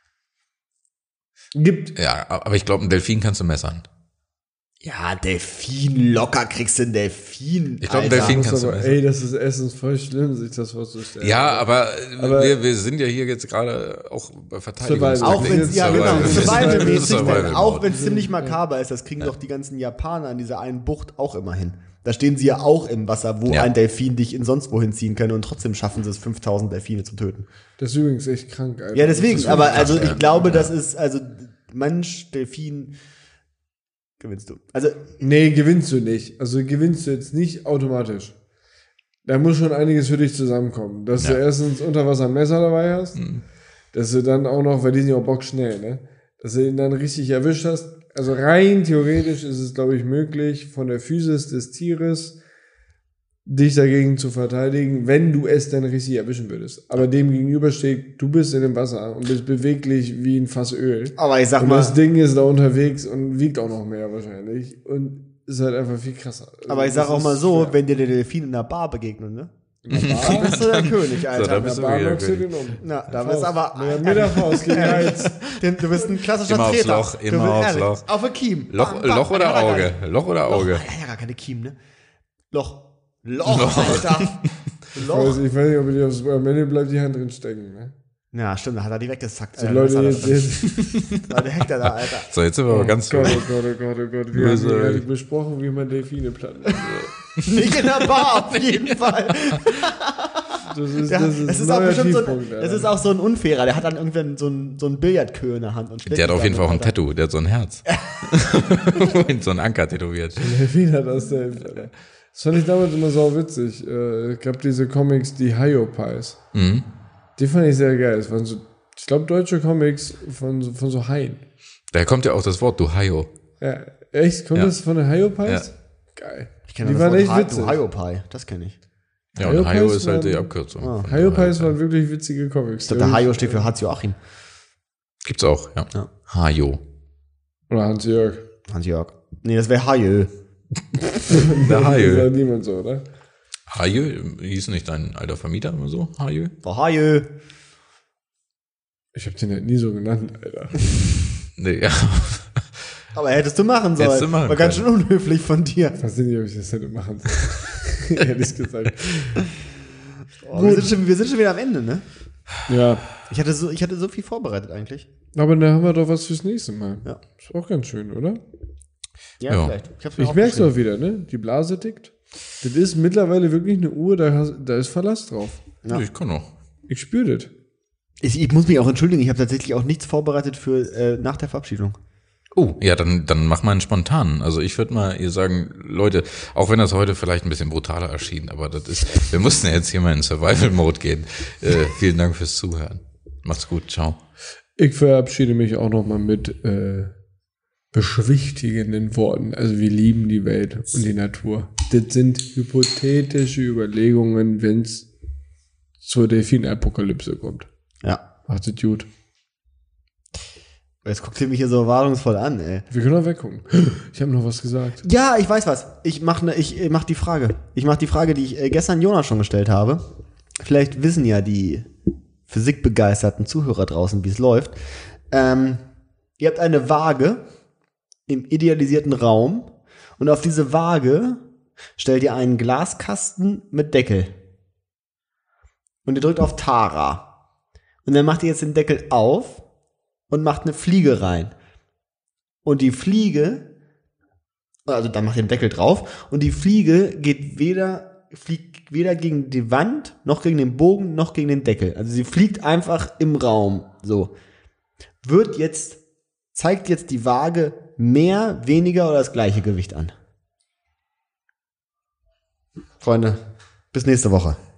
Gibt. Ja, aber ich glaube, einen Delfin kannst du messern. Ja, Delfin, locker kriegst du einen Delfin. Ich glaube, ein Alter. Delfin muss kannst du aber, messen. ey, das ist erstens voll schlimm, sich das vorzustellen. Ja, aber, Aber- wir, wir sind ja hier jetzt gerade auch bei Verteidigung. Survival. Auch wenn es ja genau, Survival. survivalmäßig, Survival. denn, auch wenn es ziemlich makaber ist, das kriegen doch die ganzen Japaner in dieser einen Bucht auch immer hin. Da stehen sie ja auch im Wasser, wo Ja. ein Delfin dich in sonst wohin ziehen kann und trotzdem schaffen sie es, fünftausend Delfine zu töten. Das ist übrigens echt krank, Alter. Ja, deswegen, Das ist aber wirklich also krass, ich ja. glaube, Ja. das ist, also Mensch, Delfin, gewinnst du. Also, Nee, gewinnst du nicht. Also gewinnst du jetzt nicht automatisch. Da muss schon einiges für dich zusammenkommen. Dass du Ja. erstens unter Wasser ein Messer dabei hast, Mhm. dass du dann auch noch, weil die sind ja auch bockschnell, ne? Dass du ihn dann richtig erwischt hast. Also rein theoretisch ist es, glaube ich, möglich, von der Physis des Tieres dich dagegen zu verteidigen, wenn du es dann richtig erwischen würdest. Aber dem gegenüber steht, du bist in dem Wasser und bist beweglich wie ein Fass Öl. aber ich sag Und mal, das Ding ist da unterwegs und wiegt auch noch mehr wahrscheinlich. Und ist halt einfach viel krasser. Also aber ich sag das auch ist mal so, schwer. wenn dir der Delfin in der Bar begegnet, ne? In der Dann Bar, bist du der König, Alter. So, da in bist der du Bar wieder knockst du König. den um. Na, da Faust. bist aber Mit der- mit der Faust gegen den Hals. Du bist ein klassischer Immer aufs Treter. Loch, Du immer bist aufs ehrlich, Loch. Auf ein Kiem. Loch, Bam, bam. Loch oder Er hat gar Auge? keine- Loch oder Loch. Auge? Er hat ja gar keine Kiem, ne? Loch. Loch, Alter. Ich weiß, Loch. ich weiß nicht, ob die aufs, am Ende bleibt die Hand drin stecken. Ne? Ja, stimmt, da hat er die weggesackt. So Alter, Leute, das jetzt, hat er jetzt, schon. Leute, hackt er da, Alter. So, jetzt sind wir aber ganz Gott, so. oh Gott, oh Gott, oh Gott. Wir Böse, haben ey. gerade besprochen, wie man Delfine platt. Nicht in der Bar, auf jeden Fall. Das ist, Ja, das ist, es ist ein auch neuer bestimmt so ein, Tiefpunkt, das Alter. ist auch so ein Unfairer. Der hat dann irgendwann so ein, so ein Billardkö in der Hand. Und schlägt Der hat dich auf jeden Fall damit, auch ein Alter. Tattoo, der hat so ein Herz. Und so ein Anker tätowiert. Delfin hat das selbst, Alter. Das fand ich damals immer so witzig. Äh, Es gab diese Comics, die Hyopies. Mhm. Die fand ich sehr geil. Das waren so, ich glaube, deutsche Comics von, so- von so Haien. Daher kommt ja auch das Wort, du Hayo. Ja, echt? Kommt Ja. das von den Hyopies? Ja. Geil. Ich kenne Die das waren Wort echt Hi- witzig. du Hyopai, das kenne ich. Ja, und Hayo Hayo Pies ist halt die waren- Abkürzung. Ah. von Hyopies Hayo. waren wirklich witzige Comics. Ich glaube, der Hayo steht für Hans-Joachim. Gibt's auch, ja. Ja. Hayo. Oder Hans-Jörg. Hans-Jörg. Nee, das wäre Hayo. Der Das Hayo. sagt niemand so, oder? Hayo, hieß nicht dein alter Vermieter immer so? Hayo? Der Hayo. Ich hab den halt nie so genannt, Alter. Nee, ja. Aber hättest du machen sollen. Hättest du machen War ganz schön unhöflich von dir. Ich weiß nicht, ob ich das hätte machen sollen. Ehrlich gesagt. Oh, wir, sind schon, wir sind schon wieder am Ende, ne? Ja. Ich hatte so, ich hatte so viel vorbereitet eigentlich. Aber dann haben wir doch was fürs nächste Mal. Ja. Ist auch ganz schön, oder? Ja, Ja. vielleicht. Ich, hab's mir Ich merk's aufgeschrieben. doch wieder, ne? Die Blase tickt. Das ist mittlerweile wirklich eine Uhr, da, hast, da ist Verlass drauf. Ja. Ich kann noch. Ich spüre das. Ich, ich muss mich auch entschuldigen, ich habe tatsächlich auch nichts vorbereitet für äh, nach der Verabschiedung. Oh, ja, dann, dann mach mal einen spontanen. Also ich würde mal ihr sagen, Leute, auch wenn das heute vielleicht ein bisschen brutaler erschien, aber das ist, wir mussten ja jetzt hier mal in Survival-Mode gehen. Äh, vielen Dank fürs Zuhören. Macht's gut, ciao. Ich verabschiede mich auch nochmal mit äh, beschwichtigenden Worten. Also wir lieben die Welt und die Natur. Das sind hypothetische Überlegungen, wenn es zur Delfinapokalypse kommt. Ja. Macht es gut. Jetzt guckt ihr mich hier so erwartungsvoll an, ey. Wir können auch weggucken. Ich habe noch was gesagt. Ja, ich weiß was. Ich mach ne, ich äh, mach die Frage. Ich mach die Frage, die ich äh, gestern Jonas schon gestellt habe. Vielleicht wissen ja die physikbegeisterten Zuhörer draußen, wie es läuft. Ähm, ihr habt eine Waage im idealisierten Raum und auf diese Waage stellt ihr einen Glaskasten mit Deckel. Und ihr drückt auf Tara. Und dann macht ihr jetzt den Deckel auf und macht eine Fliege rein. Und die Fliege, also dann macht ihr den Deckel drauf, und die Fliege geht weder, fliegt weder gegen die Wand, noch gegen den Bogen, noch gegen den Deckel. Also sie fliegt einfach im Raum, so. Wird jetzt zeigt jetzt die Waage mehr, weniger oder das gleiche Gewicht an? Freunde, bis nächste Woche.